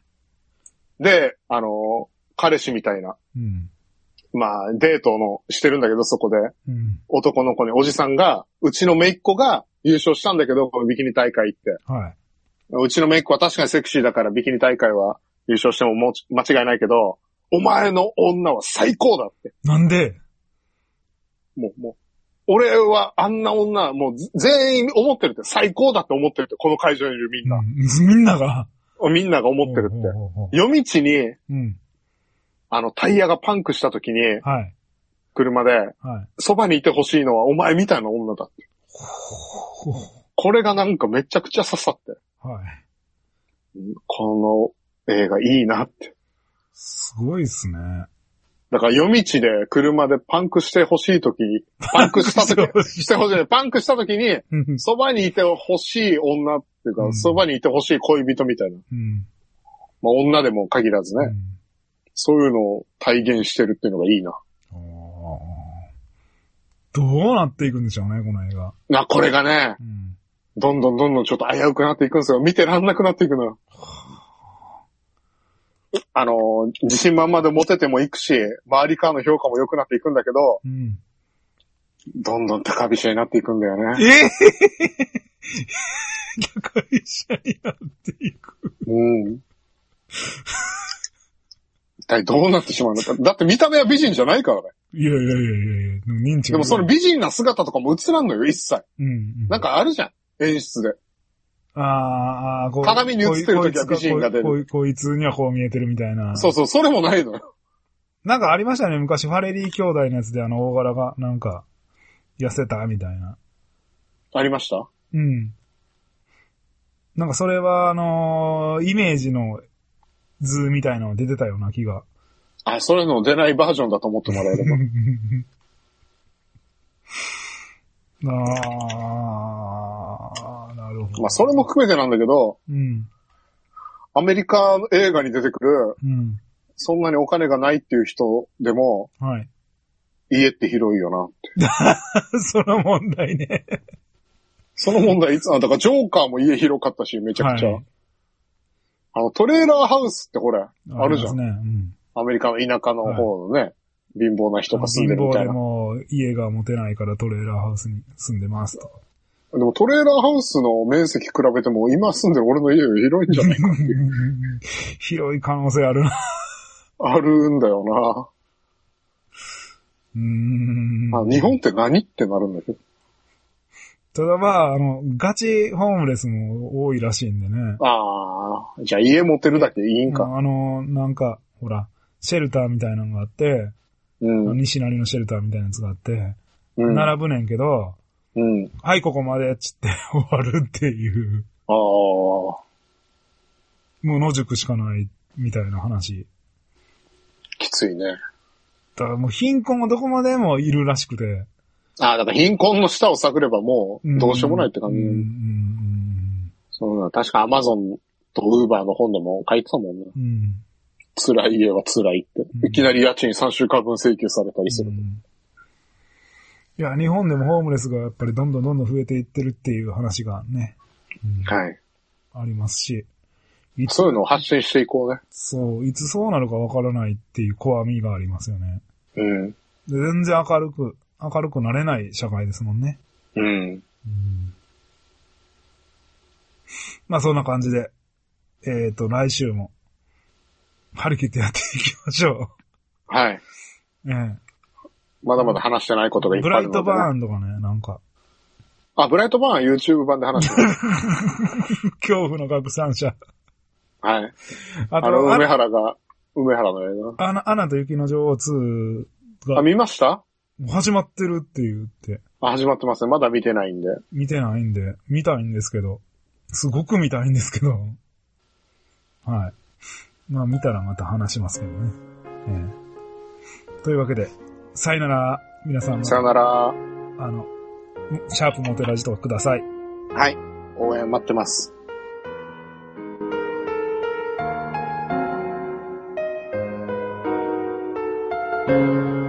で、あのー、彼氏みたいな。うんまあ、デートのしてるんだけど、そこで、うん。男の子におじさんが、うちの姪っ子が優勝したんだけど、このビキニ大会って。はい。うちの姪っ子は確かにセクシーだからビキニ大会は優勝してももう間違いないけど、お前の女は最高だって。 なんで？ もう、もう、俺はあんな女、もう全員思ってるって、最高だって思ってるって、この会場にいるみんな。うん、 みんながみんなが思ってるって。おうおうおう夜道に、うんあの、タイヤがパンクした時に、はい、車で、はい、そばにいてほしいのはお前みたいな女だって。これがなんかめちゃくちゃ刺さって。はい、この映画いいなって。 すごいっすね。 だから夜道で車でパンクしてほしい時、パンクした時、してほしい。パンクした時に、そばにいてほしい女っていうか、そば、うん、にいてほしい恋人みたいな。うん、まあ女でも限らずね。うんそういうのを体現してるっていうのがいいな。あどうなっていくんでしょうね、この映画。 な、これがね、うん、どんどんどんどんちょっと危うくなっていくんですよ。見てらんなくなっていくのよ。あの、自信満々でモテてもいくし、周りからの評価も良くなっていくんだけど、うん、どんどん高飛車になっていくんだよね。えぇ、ー、高飛車になっていく。うん。 一体どうなってしまうのか。だって見た目は美人じゃないからね。 いやいやいやいやいや、認知でもその美人な姿とかも映らんのよ、一切。うん、うん。なんかあるじゃん、演出で。 ああ、こう鏡に映ってる時は美人が出る。 こい、こいつにはこう見えてるみたいな。 そうそう、それもないのよ。 なんかありましたね、昔ファレリー兄弟のやつであの大柄が、なんか、痩せたみたいな。 ありました？ うん。なんかそれはあのー、イメージの、図みたいなの出てたような気が。 あ、それの出ないバージョンだと思ってもらえれば。 ああ、なるほど。 まあ、それも含めてなんだけど、うん、 アメリカ映画に出てくる、 うん、 そんなにお金がないっていう人でも、 はい、 家って広いよなって。 その問題ね。 その問題いつ、あ、だからジョーカーも家広かったし、めちゃくちゃ。はい、あの、トレーラーハウスってこれ、あるじゃん。ね、うん、アメリカの田舎の方のね、はい、貧乏な人が住んでるみたいな。 貧乏でも家が持てないからトレーラーハウスに住んでますと。 でもトレーラーハウスの面積比べても今住んでる俺の家より広いんじゃないかっていう。 広い可能性あるな。 あるんだよな。 うーん、 あ、日本って何ってなるんだけど。 ただまあ、あの、ガチホームレスも多いらしいんでね。 ああ、じゃあ家持てるだけいいんか。 あの、なんか、ほら、シェルターみたいなのがあって、うん、西成のシェルターみたいなやつがあって、うん、並ぶねんけど、うん、はい、ここまでっつって終わるっていう。ああ。もう野宿しかないみたいな話。 きついね。 だからもう貧困はどこまでもいるらしくて。 ああ、だから貧困の下を探ればもうどうしようもないって感じ。うんうんうん、そうな、確かアマゾンとウーバーの本でも書いてたもんね。うん、辛い家は辛いって、うん。いきなり家賃さんしゅうかんぶん請求されたりする。うん、 いや、日本でもホームレスがやっぱりどんどんどんどん増えていってるっていう話がね。うん、はい。ありますし。 そういうのを発信していこうね。 そう、いつそうなるかわからないっていう怖みがありますよね。うん。で全然明るく、明るくなれない社会ですもんね。うん。うん、まあそんな感じで、えっと、来週も、張り切ってやっていきましょう。はい。ねえ。まだまだ話してないことがいっぱいあるので、ね。 ブライトバーンとかね、なんか。 あ、ブライトバーンは YouTube 版で話してる。 恐怖の拡散者。 はい。あと、あの、梅原が、梅原の映画。 アナ、アナと雪の女王ツーが。 あ、見ました？ 始まってるって言って。 あ、始まってますね。まだ見てないんで。 見てないんで、見たいんですけど。すごく見たいんですけど。はい。まあ見たらまた話しますけどね。ええ、というわけで、さよなら、皆さん。 さよなら。あの、シャープモテラジとかください。 はい。応援待ってます。Thank you.